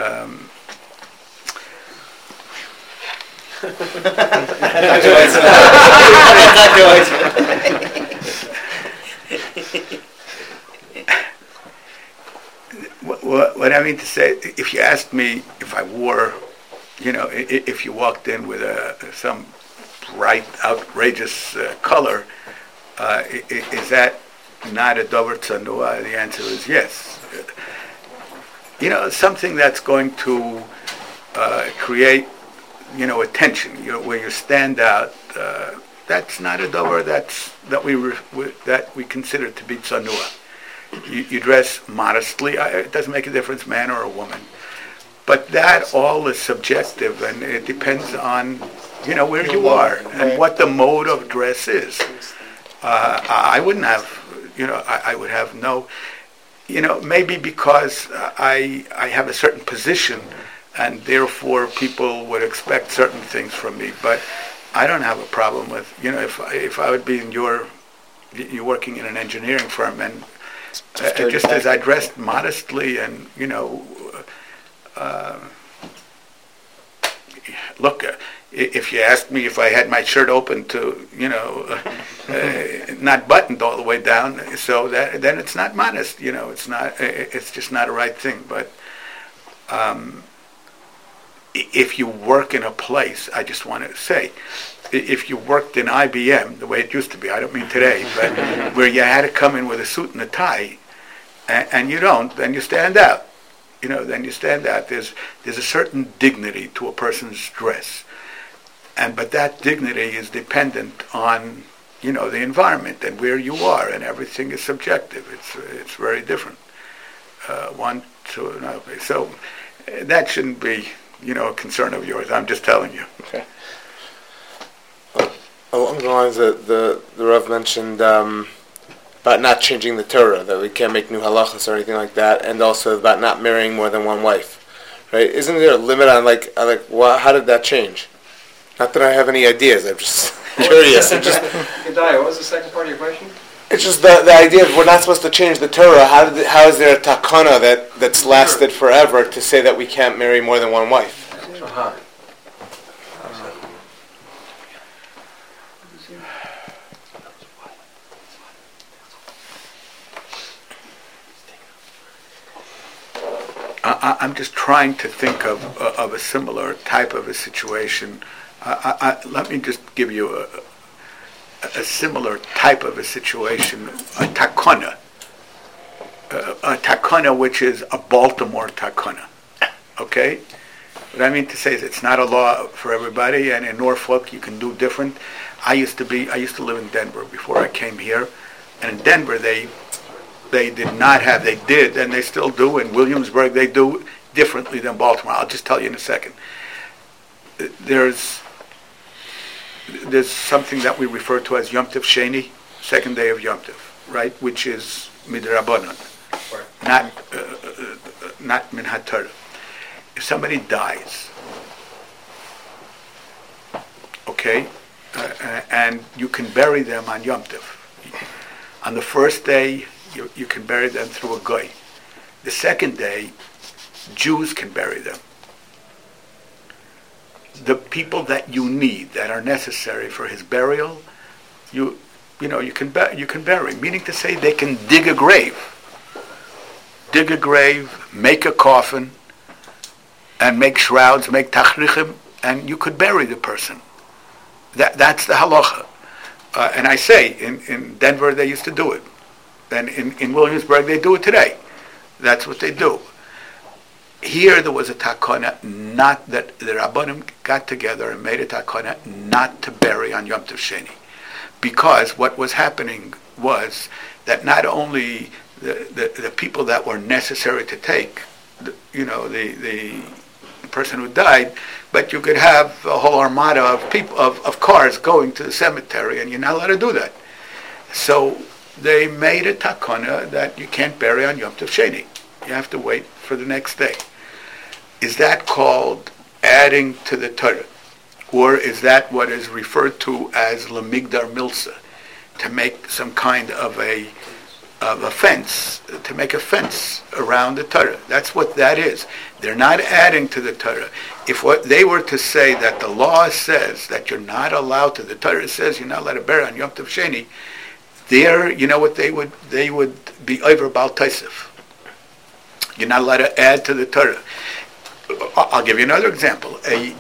what I mean to say, if you asked me if I wore, if you walked in with some bright, outrageous color, is that not a dover tzanua? The answer is yes. Something that's going to create, attention, where you stand out. That's not a dover that we consider to be tzanua. You dress modestly. It doesn't make a difference, man or a woman. But that all is subjective, and it depends on, where you are and what the mode of dress is. I wouldn't have, I would have no, maybe because I have a certain position, and therefore people would expect certain things from me. But I don't have a problem with, if I would be in you're working in an engineering firm, and just as I dressed modestly and, look, if you asked me if I had my shirt open to, not buttoned all the way down, so then it's not modest, it's just not a right thing. But if you work in a place, I just want to say, if you worked in IBM, the way it used to be, I don't mean today, but where you had to come in with a suit and a tie, and you don't, then you stand out. Then you stand out. There's a certain dignity to a person's dress, but that dignity is dependent on, the environment and where you are, and everything is subjective. It's very different, one to another. So that shouldn't be a concern of yours. I'm just telling you. Okay. Along the lines that the Rav mentioned about not changing the Torah, that we can't make new halachas or anything like that, and also about not marrying more than one wife, right? Isn't there a limit on how did that change? Not that I have any ideas. I'm just curious. Gedaliah, what was the second part of your question? It's just the idea of we're not supposed to change the Torah. How is there a takana that's lasted forever to say that we can't marry more than one wife? Uh-huh. I'm just trying to think of a similar type of a situation. Let me just give you a similar type of a situation, a takana which is a Baltimore takana. Okay? What I mean to say is it's not a law for everybody, and in Norfolk you can do different. I used to live in Denver before I came here, and in Denver they did not have, they did, and they still do, in Williamsburg they do differently than Baltimore. I'll just tell you in a second. There's something that we refer to as Yom Tov Sheni, second day of Yom Tov, right? Which is midrabanan, not min haTorah. If somebody dies, okay, and you can bury them on Yom Tov. On the first day, you can bury them through a goy. The second day, Jews can bury them. The people that you need, that are necessary for his burial, you can bury. Meaning to say, they can dig a grave, make a coffin, and make shrouds, make tachrichim, and you could bury the person. That's the halacha. And I say, in Denver they used to do it, and in Williamsburg they do it today. That's what they do. Here there was a takana, not that the Rabbanim got together and made a takana not to bury on Yom Tov Sheni, because what was happening was that not only the people that were necessary to take, the person who died, but you could have a whole armada of people of cars going to the cemetery, and you're not allowed to do that. So they made a takana that you can't bury on Yom Tov Sheni. You have to wait for the next day. Is that called adding to the Torah? Or is that what is referred to as lemigdar milsa, to make some kind of a fence, to make a fence around the Torah? That's what that is. They're not adding to the Torah. If what they were to say that the law says that you're not allowed to, the Torah says you're not allowed to bury on Yom Tov Sheni, there, you know what they would be over Baal Taisif. You're not allowed to add to the Torah. I'll give you another example.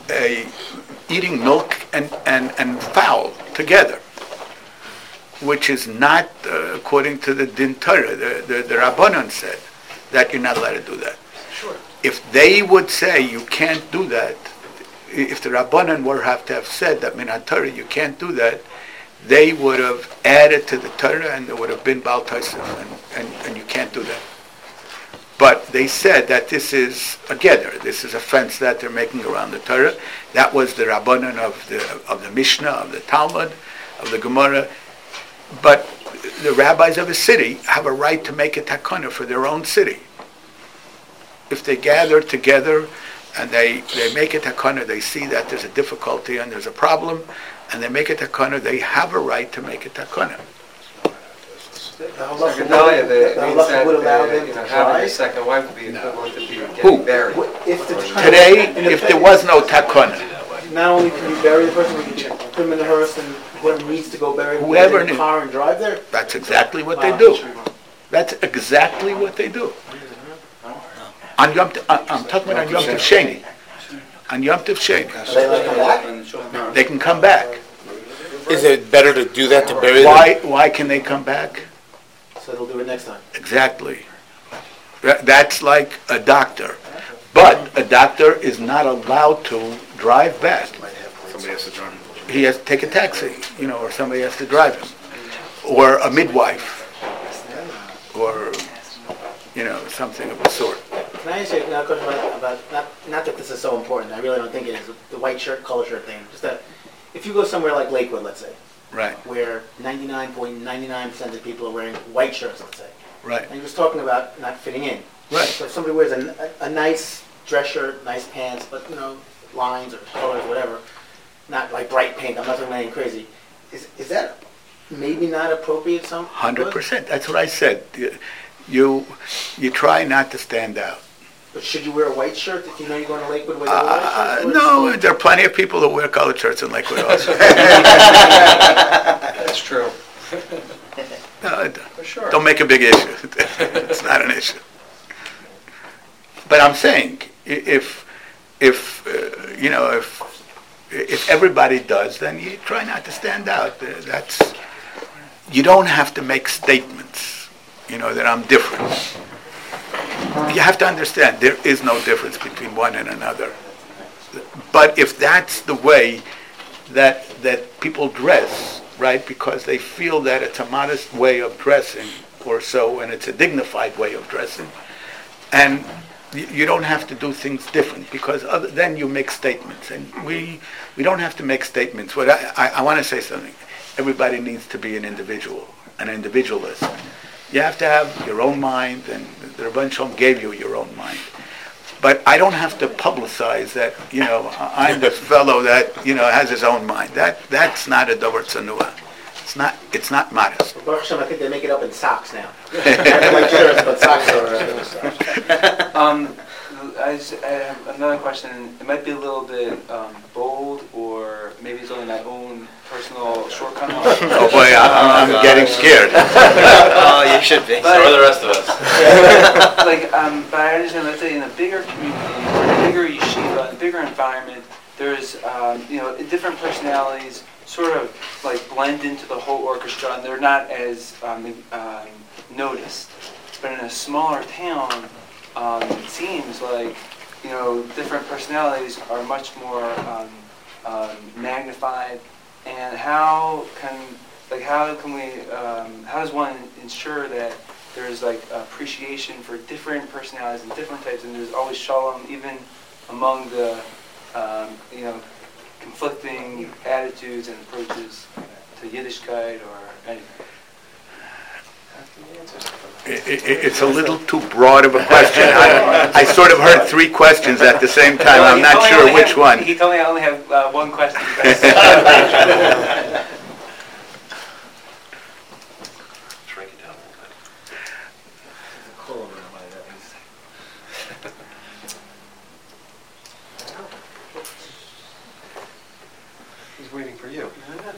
Eating milk and fowl together, which is not according to the Din Torah. The Rabbanon said that you're not allowed to do that. Sure. If they would say you can't do that, if the Rabbanon would have to have said that min haTorah you can't do that, they would have added to the Torah, and there would have been Baal Taisif, and you can't do that. But they said that this is a gather, this is a fence that they're making around the Torah. That was the Rabbanon of the Mishnah, of the Talmud, of the Gemara. But the rabbis of a city have a right to make a takana for their own city. If they gather together and they make a takana, they see that there's a difficulty and there's a problem, and they make a takana, they have a right to make a takana. Gedalia, that would allow them to having a second wife would be equivalent to getting buried. Today, if there was no takana, not only can you bury the person, but you can put them in the hearse, and whoever needs to go bury them, whoever in the car and drive there. That's exactly what they do. That's exactly what they do. On Yom Tov, I'm talking about on Yom Tov Sheni. On Yom Tov Sheni, they can come back. Is it better to do that, to bury them? Why can they come back? So they'll do it next time. Exactly. That's like a doctor. But a doctor is not allowed to drive back. Somebody has to drive him. He has to take a taxi, or somebody has to drive him. Or a midwife. Or, something of the sort. Can I ask you a question about not that this is so important, I really don't think it is, the white shirt, color shirt thing. Just that if you go somewhere like Lakewood, let's say, Right, where 99.99% of the people are wearing white shirts, let's say, right, and you're just talking about not fitting in. right. So if somebody wears a nice dress shirt, nice pants, but lines or colors, whatever, not like bright pink, I'm not talking about anything crazy, is that maybe not appropriate 100%. That's what I said. You try not to stand out. But should you wear a white shirt if you know you're going to Lakewood with a white shirt? No, there are plenty of people who wear colored shirts in Lakewood also. That's true. No, For sure. don't make a big issue. It's not an issue. But I'm saying, if everybody does, then you try not to stand out. You don't have to make statements, that I'm different. You have to understand there is no difference between one and another. But if that's the way that people dress, right, because they feel that it's a modest way of dressing or so, and it's a dignified way of dressing, and you don't have to do things different, because then you make statements, and we don't have to make statements. But I want to say something. Everybody needs to be an individual, an individualist. You have to have your own mind, and the Rebbeinu Shalom gave you your own mind. But I don't have to publicize that, I'm this fellow that, has his own mind. That's not a davar tzanua. It's not modest. Baruch Hashem, I think they make it up in socks now. White shirts, but socks are... I have another question. It might be a little bit bold, or maybe it's only my own personal shortcoming. Oh boy, I'm getting scared. Oh, you should be. So are the rest of us. But I understand, let's say in a bigger community, or a bigger yeshiva, a bigger environment, there's, different personalities sort of like blend into the whole orchestra, and they're not as noticed. But in a smaller town, it seems like different personalities are much more magnified. And how does one ensure that there's appreciation for different personalities and different types, and there's always shalom even among the conflicting attitudes and approaches to Yiddishkeit or anything? It's a little too broad of a question. I sort of heard three questions at the same time. I'm not sure which one. He told me I only have one question. Shrink it down a little bit. He's waiting for you.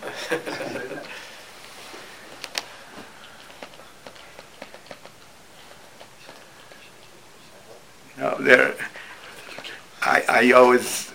No, I always,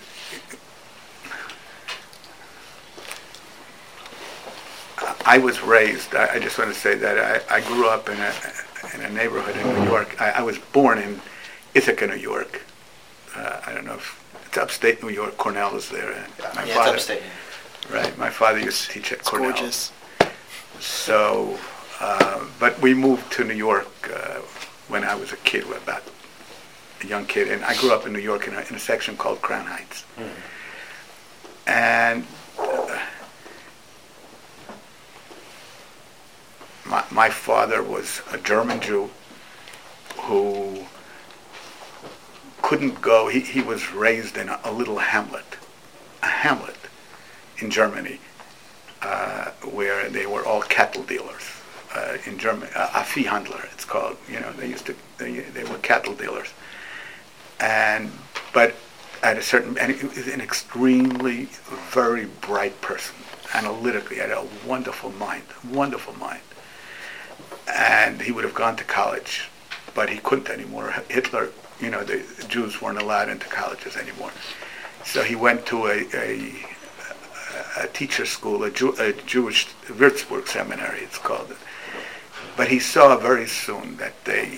I was raised, I just want to say that I grew up in a neighborhood in New York. I was born in Ithaca, New York. I don't know if it's upstate New York. Cornell is there. It's upstate. Right, my father used to teach at Cornell. Gorgeous. So, but we moved to New York when I was a kid, about a young kid, and I grew up in New York in a section called Crown Heights. Mm-hmm. And my father was a German Jew who couldn't go. He was raised in a little hamlet in Germany, where they were all cattle dealers in Germany. A Viehhandler, it's called. They were cattle dealers. But at a certain, and he was an extremely, very bright person, analytically, had a wonderful mind. And he would have gone to college, but he couldn't anymore. Hitler, the Jews weren't allowed into colleges anymore. So he went to a teacher school, a Jewish Würzburg seminary, it's called. But he saw very soon that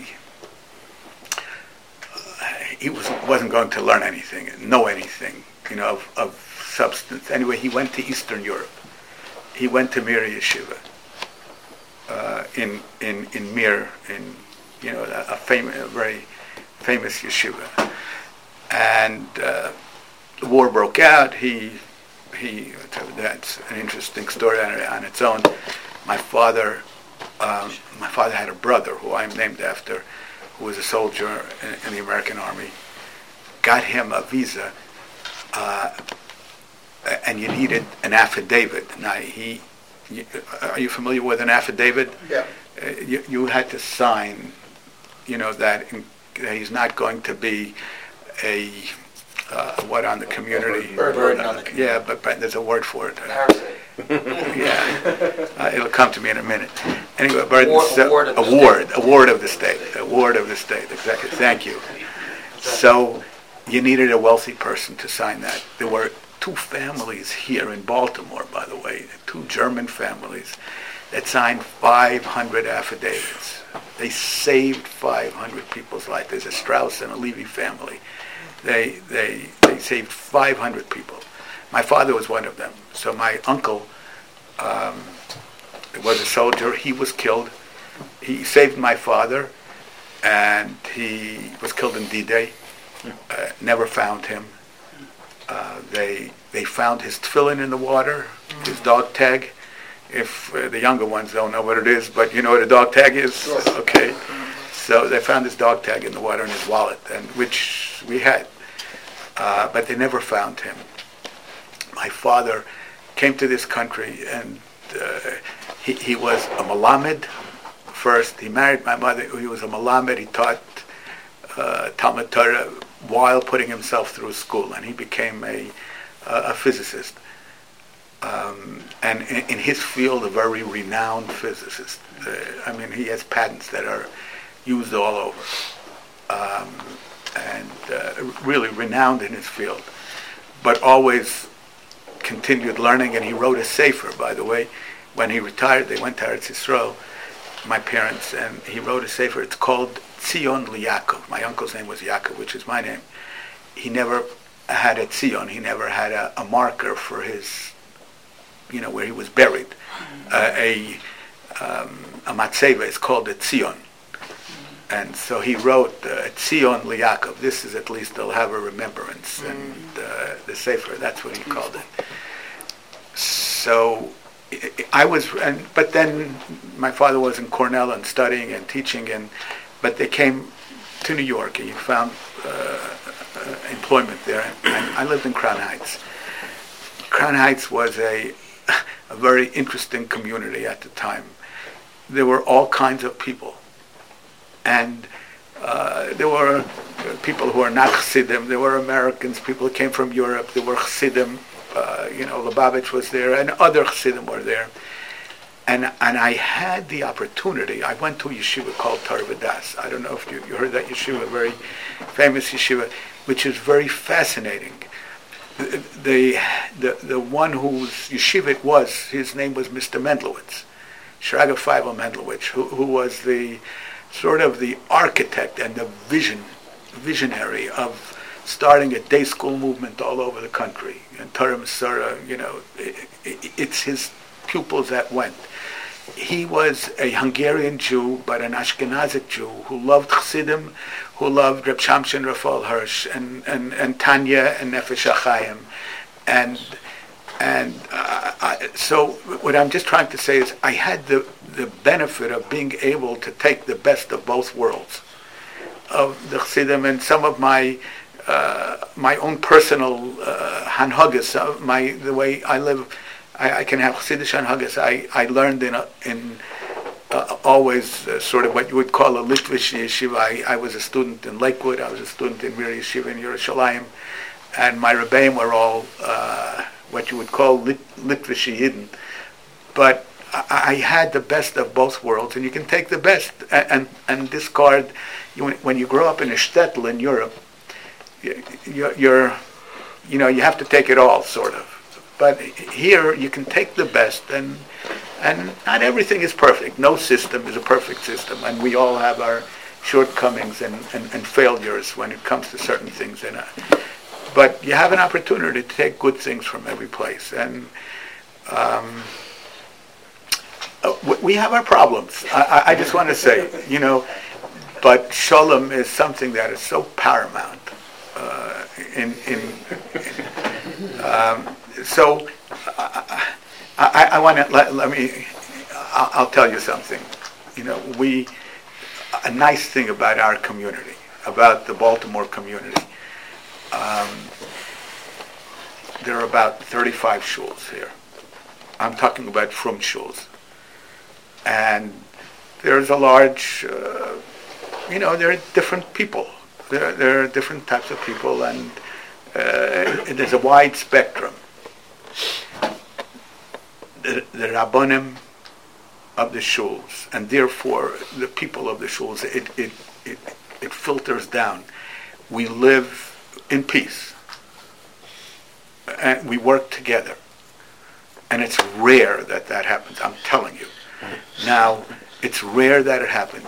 he wasn't going to learn anything, know anything, of substance. Anyway, he went to Eastern Europe. He went to Mir Yeshiva in Mir, a very famous yeshiva. And the war broke out. That's an interesting story on its own. My father had a brother who I'm named after, who was a soldier in the American Army. Got him a visa, and you needed an affidavit. Now, are you familiar with an affidavit? Yeah. You had to sign, that he's not going to be a what on the community? Burden on the community. Yeah, but there's a word for it. Parasite. Yeah, it'll come to me in a minute. Anyway, Award of the state. Exactly. Thank you. So you needed a wealthy person to sign that. There were two families here in Baltimore, by the way, two German families that signed 500 affidavits. They saved 500 people's lives. There's a Strauss and a Levy family. They saved 500 people. My father was one of them. So my uncle was a soldier. He was killed. He saved my father, and he was killed in D-Day. Never found him. They found his tefillin in the water, his dog tag. If the younger ones don't know what it is, but you know what a dog tag is? Okay. So they found his dog tag in the water and his wallet, and which we had. But they never found him. My father came to this country, and he was a Malamed first. He married my mother. He was a Malamed. He taught Talmud Torah while putting himself through school, and he became a physicist. And in his field, a very renowned physicist. He has patents that are used all over, and really renowned in his field. But always continued learning, and he wrote a sefer, by the way. When he retired, they went to Eretz Yisrael, my parents, and he wrote a sefer. It's called Tzion Liyaakov. My uncle's name was Yaakov, which is my name. He never had a Tzion. He never had a marker for his, where he was buried. A matzeva is called a Tzion. And so he wrote Tzion Liyaakov. This is at least, they'll have a remembrance. And the sefer, that's what he called it. So but then my father was in Cornell and studying and teaching, but they came to New York, and he found employment there. And I lived in Crown Heights. Crown Heights was a very interesting community at the time. There were all kinds of people. And there were people who were not Chassidim. There were Americans, people who came from Europe. There were Chassidim. Lubavitch was there, and other Chassidim were there. And I had the opportunity. I went to a yeshiva called Torah V'das. I don't know if you heard that yeshiva, a very famous yeshiva, which is very fascinating. The one whose yeshiva it was, his name was Mr. Mendlowitz, Shraga Feivel Mendlowitz, who was the sort of the architect and the visionary of starting a day school movement all over the country. And Torah Masora, it's his pupils that went. He was a Hungarian Jew, but an Ashkenazic Jew who loved Chassidim, who loved Reb Shamshin Raphael Hirsch and Tanya and Nefesh HaChaim. So what I'm just trying to say is I had the benefit of being able to take the best of both worlds, of the Chassidim and some of my own personal hanhagas, the way I live. I can have Chassidish hanhagas. I learned in always sort of what you would call a Litvish yeshiva. I was a student in Lakewood. I was a student in Mir Yeshiva in Yerushalayim, and my rebbeim were all what you would call Litvish Yidden. But I had the best of both worlds, and you can take the best and discard. When you grow up in a shtetl in Europe, you have to take it all, sort of. But here you can take the best, and not everything is perfect. No system is a perfect system, and we all have our shortcomings and failures when it comes to certain things. But you have an opportunity to take good things from every place, and we have our problems. I just want to say, But shalom is something that is so paramount. So I want to let me. I'll tell you something. You know, a nice thing about our community, about the Baltimore community. There are about 35 shuls here. I'm talking about frum shuls, and there's a large. There are different people. There are different types of people, and there's a wide spectrum. The Rabbonim of the shuls, and therefore the people of the shuls, it filters down. We live in peace, and we work together. And it's rare that happens, I'm telling you. Now, it's rare that it happens.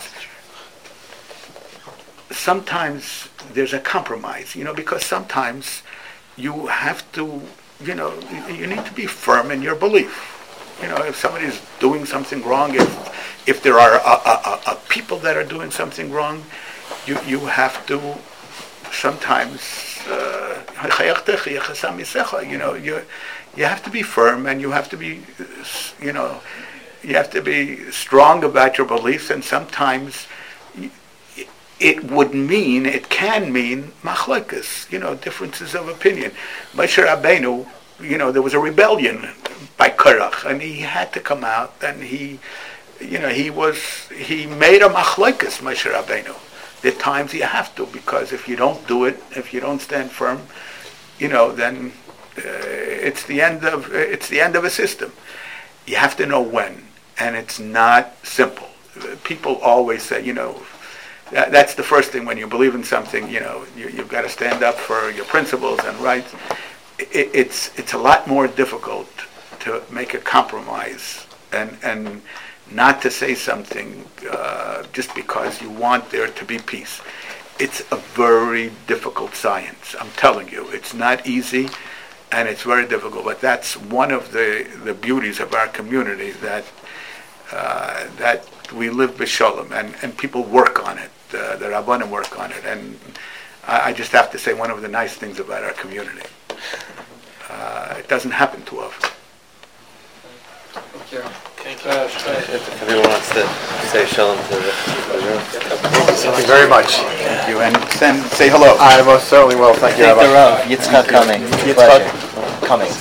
Sometimes there's a compromise, because sometimes you have to, you need to be firm in your belief. If somebody's doing something wrong, if there are people that are doing something wrong, you have to sometimes, you have to be firm, and you have to be, you have to be strong about your beliefs, and sometimes it can mean machlokes, differences of opinion. Moshe Rabbeinu, there was a rebellion by Korach, and he had to come out, and he made a machlokes, Moshe Rabbeinu. There are times you have to, because if you don't do it, if you don't stand firm, then it's the end of a system. You have to know when, and it's not simple. People always say, that's the first thing when you believe in something. You've got to stand up for your principles and rights. It's a lot more difficult to make a compromise and not to say something just because you want there to be peace. It's a very difficult science. I'm telling you, it's not easy, and it's very difficult. But that's one of the beauties of our community, that we live b'shalom, and people work on it. The Rabbanim work on it, and I just have to say one of the nice things about our community. It doesn't happen too often. If everyone wants to say shalom to the room. Thank you very much. Thank you, and say hello. I most certainly will. Thank you. Take the row. Yitzchak Cummings. Yitzchak Cummings.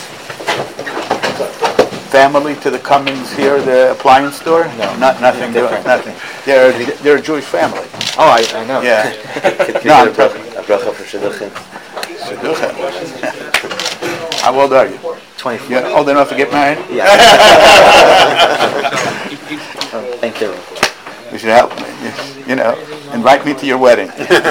Family to the Cummings here, the appliance store? No, nothing. Nothing. They're a Jewish family. Oh, I know. Yeah. No, I'm talking. A bracha for shidduchim. How old are you? 24. You're old enough to get married? Yeah. Thank you. You should help me. Invite me to your wedding.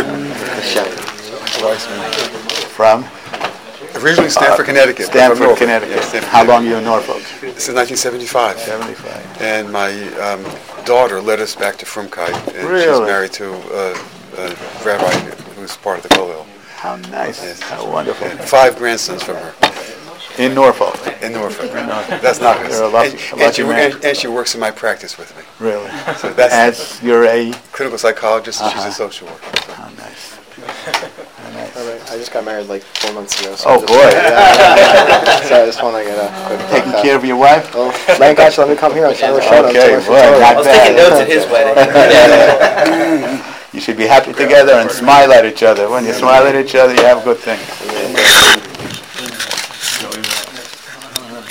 From? Originally Stamford, Connecticut. Stanford, Connecticut. Yeah, Stanford, How long are you in Norfolk? Since 1975. 75. And my daughter led us back to Frumkeit. And really? She's married to a rabbi who's part of the Kollel. How nice. Yes. How wonderful. And 5 grandsons from her. In Norfolk? In Norfolk. That's not good. And she works in my practice with me. Really? So that's as you're a clinical psychologist, and she's a social worker. So. How nice. I just got married like 4 months ago. So oh boy! So I just want to get a quick taking care of your wife. Well, man, gosh, let me come here. I'm trying to show okay, them. I was taking notes at his wedding. You should be happy together and smile at each other. When you smile at each other, you have good things.